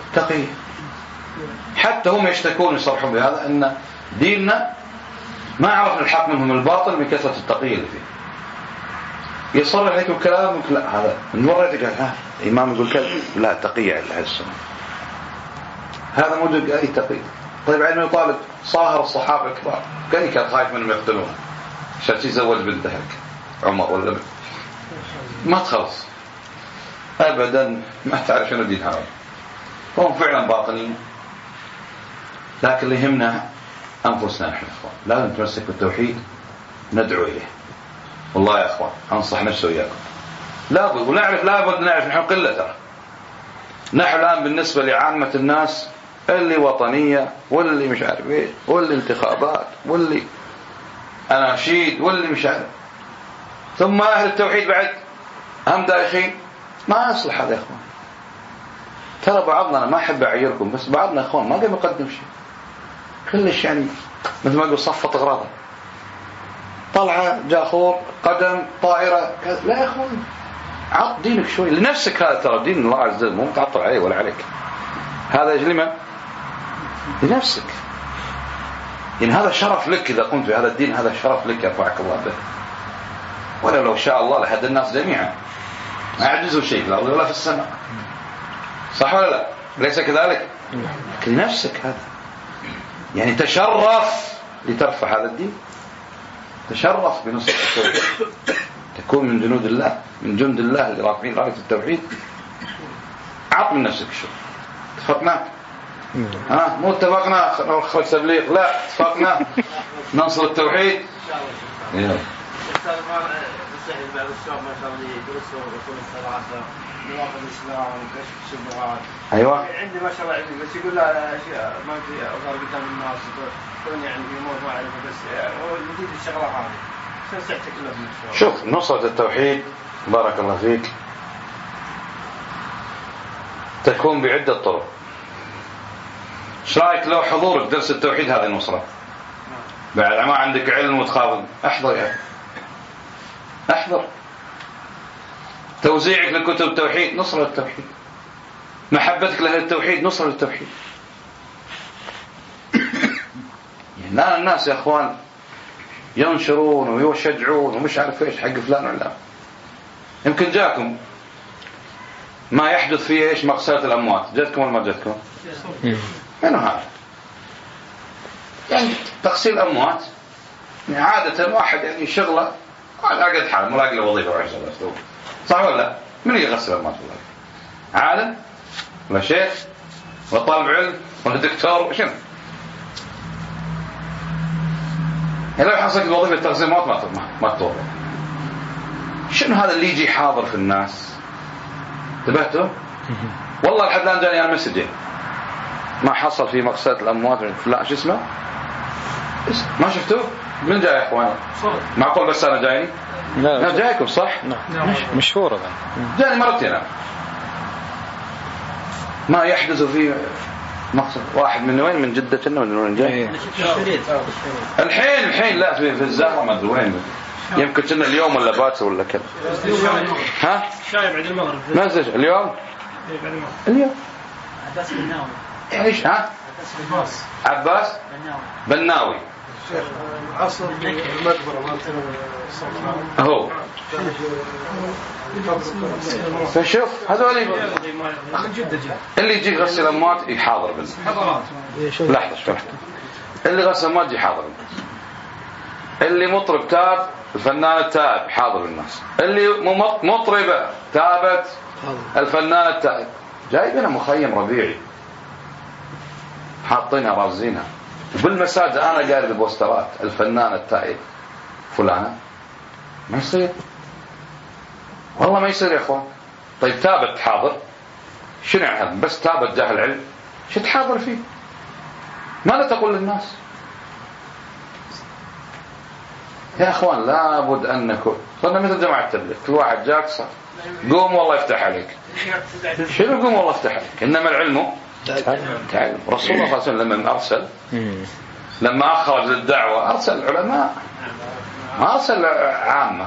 تقية. حتى هم يشتكون يصرحون بهذا أن ديننا ما عرفنا الحق منهم الباطل من كثرة التقية اللي فيه. يصرح لكم كلام لا هذا من مرة قال ها الإمام يقول كذا لا تقية على السنة هذا موجود أي تقية. طيب علم يطالب صاهر الصحابة الكبار كان خايف منهم يقتلونه عشان يزوج بنته عمر ولا ما تخلص أبدا ما تعرف شنو دين هذا. هم فعلا باطنين لكن اللي يهمنا أنفسنا نحن إخوان لازم نتمسك بالتوحيد ندعو إليه. والله يا أخوان أنصح نفسي وياكم لابد ونعرف لابد نعرف نحن قلة ترى. نحن الآن بالنسبة لعامة الناس اللي وطنية واللي مش عارف ايه واللي انتخابات واللي أناشيد واللي مش عارف ثم أهل التوحيد بعد هم دايخين ما يصلح هذا يا أخوان. ترى بعضنا أنا ما أحب أعيركم بس بعضنا يا أخوان ما قام يقدم شيء كلش يعني مثل ما يقول صفة أغراضه طلعة جاخور قدم طائرة لا يا أخوان عط دينك شوي لنفسك. هذا ترى دين الله عز وجل مو متعطل عليه ولا عليك. هذا يجي لمن؟ لنفسك. يعني هذا شرف لك إذا قمت بهذا الدين هذا شرف لك يرفعك الله به. ولو لو شاء الله لهدى الناس جميعا ما يعجزوا شيء في الأرض ولا في السماء صح ولا لا؟ ليس كذلك؟ لنفسك هذا يعني تشرف لترفع هذا الدين تشرف بنصر التوحيد تكون من جنود الله من جند الله اللي رافعين راية التوحيد. عط من نفسك شو اتفقنا مو اتفقنا نخرج تبليغ لا اتفقنا ننصر التوحيد. بعض الشباب ما شاء الله يدرسوا ويكون الثلاثة نواقض الإسلام وكشف الشبهات. أيوة. عندي ما شاء الله علمي بس يقول لا أشياء ما في أظهر قدام الناس يكون يعني يموت ما أعرف بس هو الجديد الشغلة هذه. شو نصيحتك له بالنسبة؟ شوف نصرة التوحيد بارك الله فيك تكون بعدة طرق. ايش رايك لو حضورك درس التوحيد هذه النصرة بعد ما عندك علم وتخاف احضر يعني احضر. توزيعك لكتب التوحيد نصرة التوحيد. محبتك لأهل التوحيد نصرة التوحيد. يعني الآن الناس يا اخوان ينشرون ويشجعون ومش عارف ايش حق فلان ولا يمكن جاكم ما يحدث فيه ايش مغسلة الأموات جاتكم ولا ما جاتكم؟ منو هذا؟ يعني تغسيل الأموات يعني عادة واحد يعني شغله عقد حال ملاقي له وظيفة وعيش صح ولا لا؟ من يغسل الأموات والله؟ عالم ولا شيخ ولا طالب علم ولا دكتور شنو؟ يعني لو حصلت وظيفة تغسيل الأموات ما تطور. شنو هذا اللي يجي حاضر في الناس؟ انتبهتوا؟ والله لحد الآن جاني أنا مسجين ما حصل في مغسلة الأموات لا شو اسمه؟ ما شفتوه؟ من جاي يا اخوان؟ معقول بس انا جايني؟ لا جايكم صح؟ مشهورة جاني مرتين ما يحدث في مقصد واحد من وين من جدة كنا من وين جاي؟ الحين لا في الزهرة ما ادري وين يمكن كنا اليوم ولا باكر ولا كذا. ها؟ شاي بعد المغرب. مازج اليوم؟ اليوم. عباس بناوي. ايش ها؟ عباس بناوي. أصل المقبرة مالتنا هو فشوف هذول اللي يجي يغسل الأموات يحاضر بس لحظة اللي غسل الأموات يجي حاضر الناس. اللي مطرب تاب الفنان التائب حاضر الناس. اللي مطربة تابت الفنان التائب جايبنا مخيم ربيعي حاطينها رازينها بالمساجد. أنا قاري البوسترات الفنان التائب فلانة ما يصير والله ما يصير يا أخوان. طيب تابت حاضر شنو يعني بس تابت جاهل العلم شو تحاضر فيه؟ ماذا تقول للناس يا أخوان؟ لابد أن نكون صرنا مثل جماعة التبليغ كل واحد جاك صار قوم والله يفتح عليك. شنو قوم والله يفتح عليك؟ إنما العلم تعلم. رسول الله صلى الله عليه وسلم لما أرسل لما أخرج للدعوة أرسل العلماء ما أرسل عامة.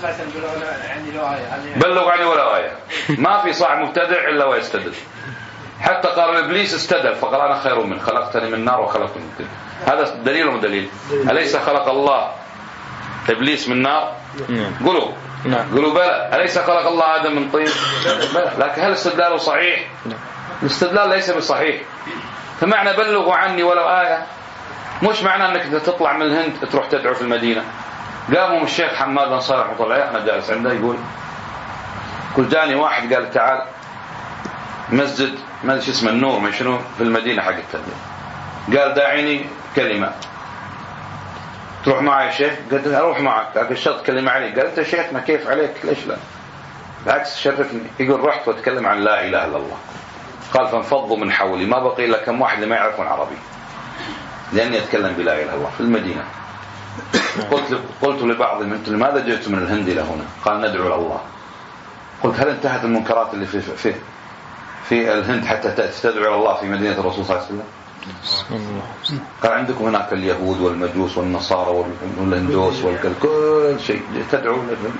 بلغ عني ولا آية ما في صاحب مبتدع إلا ويستدل حتى قال إبليس استدل فقال أنا خير منه، خلقتني من نار وخلقتني من طين. هذا دليل ولا دليل؟ أليس خلق الله إبليس من نار؟ قولوا قولوا بلى. أليس خلق الله آدم من طين؟ بلى. لكن هل استدلاله صحيح؟ الاستدلال ليس بصحيح. فمعنى بلغوا عني ولو آية مش معنى أنك تطلع من الهند تروح تدعو في المدينة. قاموا الشيخ حماد بن صالح رحمه الله أنا جالس عنده يقول جاني واحد قال تعال مسجد ما ادري اسمه النور ما شنو في المدينة حق التنبيه، قال داعيني كلمة تروح معي يا شيخ؟ قلت اروح معك لكن الشرط كلمة علي. قال انت شيخنا كيف عليك ليش لا؟ بالعكس شرفني. يقول رحت واتكلم عن لا اله الا الله. قال فانفضوا من حولي ما بقي الا كم واحد ما يعرفون عربي لاني اتكلم بلا اله الا الله في المدينة. قلت لبعضهم انتم لماذا جئتم من الهند الى هنا؟ قال ندعو الى الله. قلت هل انتهت المنكرات اللي في الهند حتى تدعو الى الله في مدينة الرسول صلى الله عليه وسلم؟ قال عندكم هناك اليهود والمجوس والنصارى والهندوس كل شيء تدعو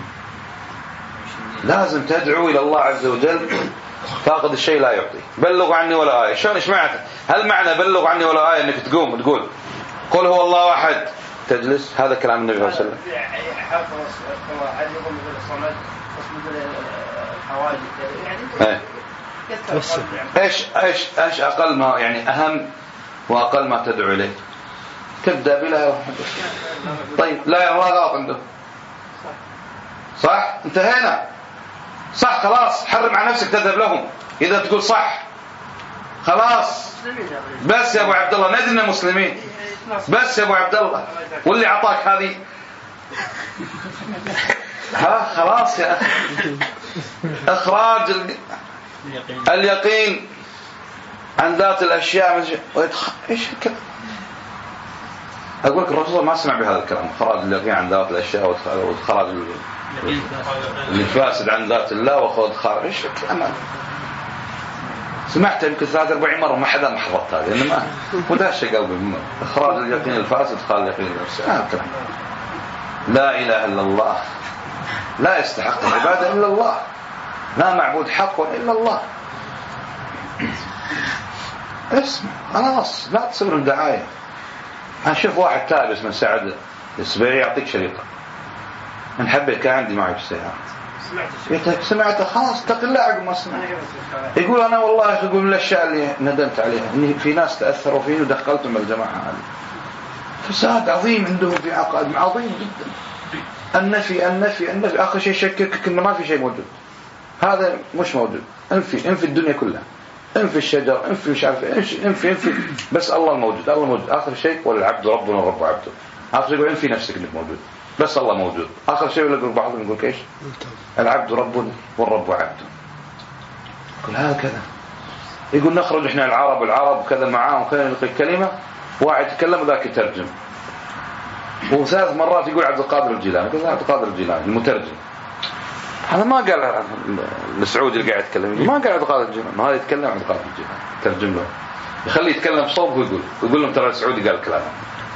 لازم تدعو الى الله عز وجل. فاقد الشيء لا يعطي. بلغ عني ولا آية. شلون ايش معناته؟ هل معنى بلغ عني ولا آية انك تقوم وتقول قل هو الله احد تجلس؟ هذا كلام النبي صلى الله عليه وسلم. ايش اقل ما يعني اهم واقل ما تدعو اليه؟ تبدا بلا طيب لا غلط عنده صح انتهينا صح خلاص حرم على نفسك تذهب لهم اذا تقول صح خلاص بس يا ابو عبد الله ندنا مسلمين بس يا ابو عبد الله واللي اعطاك هذه ها خلاص يا اخي اخراج اليقين عن ذات الاشياء ايش الكلام؟ اقول لك الرسول ما سمع بهذا الكلام اخراج اليقين عن ذات الاشياء واخراج الفاسد عن ذات الله واخذ خارج ايش الكلام هذا؟ سمعت يمكن 43 مرة ما حدا ما حفظت هذا لأن ما وداش قلبي اخراج اليقين الفاسد خارج اليقين الفاسد. لا اله الا الله لا يستحق العبادة الا الله لا معبود حق الا الله. اسمع خلاص لا تصير دعاية. أشوف واحد تائب اسمه سعد السبيعي يعطيك شريطة من حبيت كان عندي معي في السيارة سمعته خلاص اتق الله عقب ما سمع. يقول أنا والله يقول من الأشياء اللي ندمت عليها إني في ناس تأثروا فيه ودخلتهم الجماعة هذه. فساد عظيم عندهم في عقائد عظيم جدا. النفي آخر شيء شكك إنه ما في شيء موجود. هذا مش موجود. انفي الدنيا كلها انفي الشجر انفي مش عارف انفي بس الله الموجود آخر شيء والعبد ربنا ورب عبده. آخر شيء يقول انفي نفسك انك موجود بس الله موجود. آخر شيء يقول بعضهم يقول ايش العبد ربنا والرب عبده. يقول هذا كذا. يقول نخرج احنا العرب وكذا معاهم كذا نلقي كلمة واحد يتكلم وذاك يترجم. وثلاث مرات يقول عبد القادر الجيلاني. يقول عبد القادر الجيلاني المترجم. هذا ما قال السعودي اللي قاعد يتكلم ما قال عبد القادر الجيلاني. ما هذا يتكلم عبد القادر الجيلاني ترجم له يخليه يتكلم بصوت ويقول لهم ترى السعودي قال كلامه.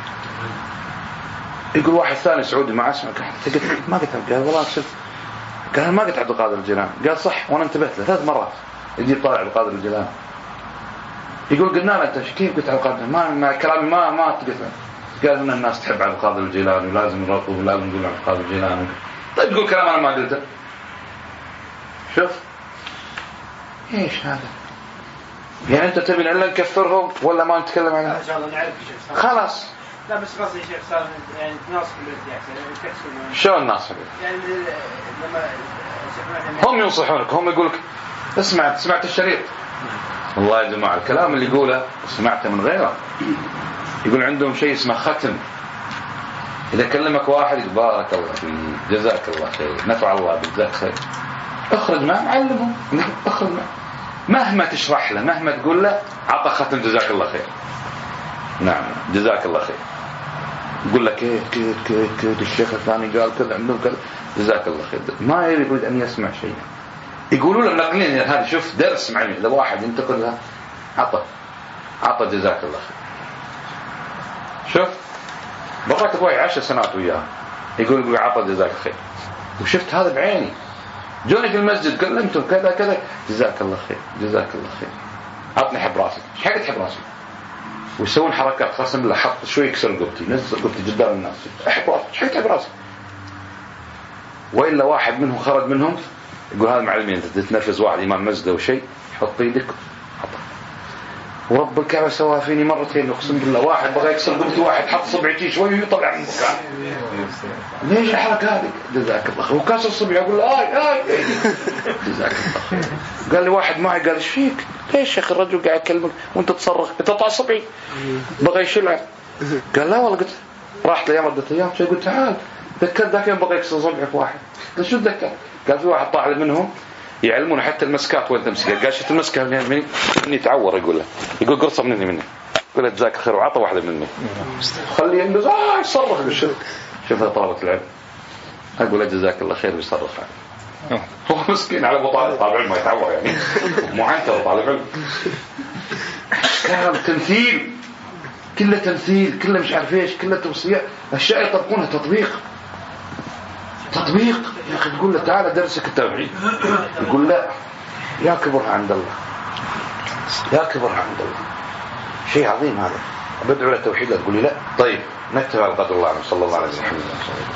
يقول واحد ثاني سعودي ما اسمع قال ما قلت قال والله شوف قال ما قلت عبد القادر الجيلاني. قال صح وانا انتبهت له 3 مرات يجي طالع عبد القادر الجيلاني. يقول قلنا له انت كيف قلت عبد القادر ما كلامي ما تقول. قال هنا الناس تحب عبد القادر الجيلاني ولازم نرقب ولازم نقول عبد القادر الجيلاني. طيب تقول كلام انا ما قلته. شوف ايش هذا يعني انت تبي الا نكفرهم ولا ما نتكلم عنهم ان شاء الله نعرف خلاص. لا بس قصدي شيخ صار يعني تناصب بالدي يعني تحسن شلون ناصب يعني لما هم ينصحونك هم يقولك سمعت الشريط. والله يا جماعه الكلام اللي يقوله سمعته من غيره. يقول عندهم شيء اسمه ختم. اذا كلمك واحد بارك الله فيك جزاك الله خير نفع الله بجزاك خير اخرج معه علمه اخرج معه مهما تشرح له مهما تقول له عطى ختم جزاك الله خير. نعم جزاك الله خير. يقول لك كيف الشيخ الثاني قال كذا عندهم كذا جزاك الله خير. ما يريد ان يسمع شيء. يقولوا له نقلين هذا شوف درس معي اذا واحد ينتقل له عطى جزاك الله خير. شوف مرات ابوي 10 سنوات وياه يقول عطى جزاك خير. وشفت هذا بعيني جوني في المسجد كلمتهم كذا جزاك الله خير جزاك الله خير عطني حب راسك. ايش حق تحب راسي؟ ويسوون حركات قسم بالله حط شوي يكسر قبتي نزل قبتي قدام الناس. احب راسك. ايش حق تحب راسك؟ والا واحد منهم خرج منهم يقول هذا معلمين انت تتنرفز واحد امام مسجد او شيء حط يدك حطها. ورب الكعبه سواها فيني مرتين اقسم بالله واحد بغى يكسر قبتي واحد حط صبعتي شوي ويطلع من مكان. ليش الحركه هذه؟ جزاك الله خير. وكسر صبعي اقول له اي جزاك الله خير. قال لي واحد معي قال ايش فيك؟ ليش يا اخي الرجل قاعد يكلمك وانت تصرخ تقطع صبعي بغى يشيلها. قال لا والله قلت راحت الايام ردت ايام شيء قلت تعال ذكرت ذاك يوم بغى يكسر صبعك واحد. قلت شو تذكر؟ قال في واحد طالع منهم يعلمون حتى المسكات وين تمسكها. قال شفت المسكه مني يتعور يقول له يقول قرصه مني يقول له جزاك خير وعطى واحده مني خليه ينقز يصرخ بالشرك. شوف طلبة العلم اقول له جزاك الله خير ويصرخ هو مسكين على ابو طالب علم ما يتعور يعني مو عنتر طالب علم. كلام تمثيل كله تمثيل كله مش عارف ايش كله توصيه اشياء يطبقونها تطبيق يا اخي تقول له تعال درسك التوحيد يقول لا يا كبرها عند الله شيء عظيم هذا. بدعو له التوحيد تقول لي لا. طيب نكتب على قدر الله صلى الله عليه وسلم.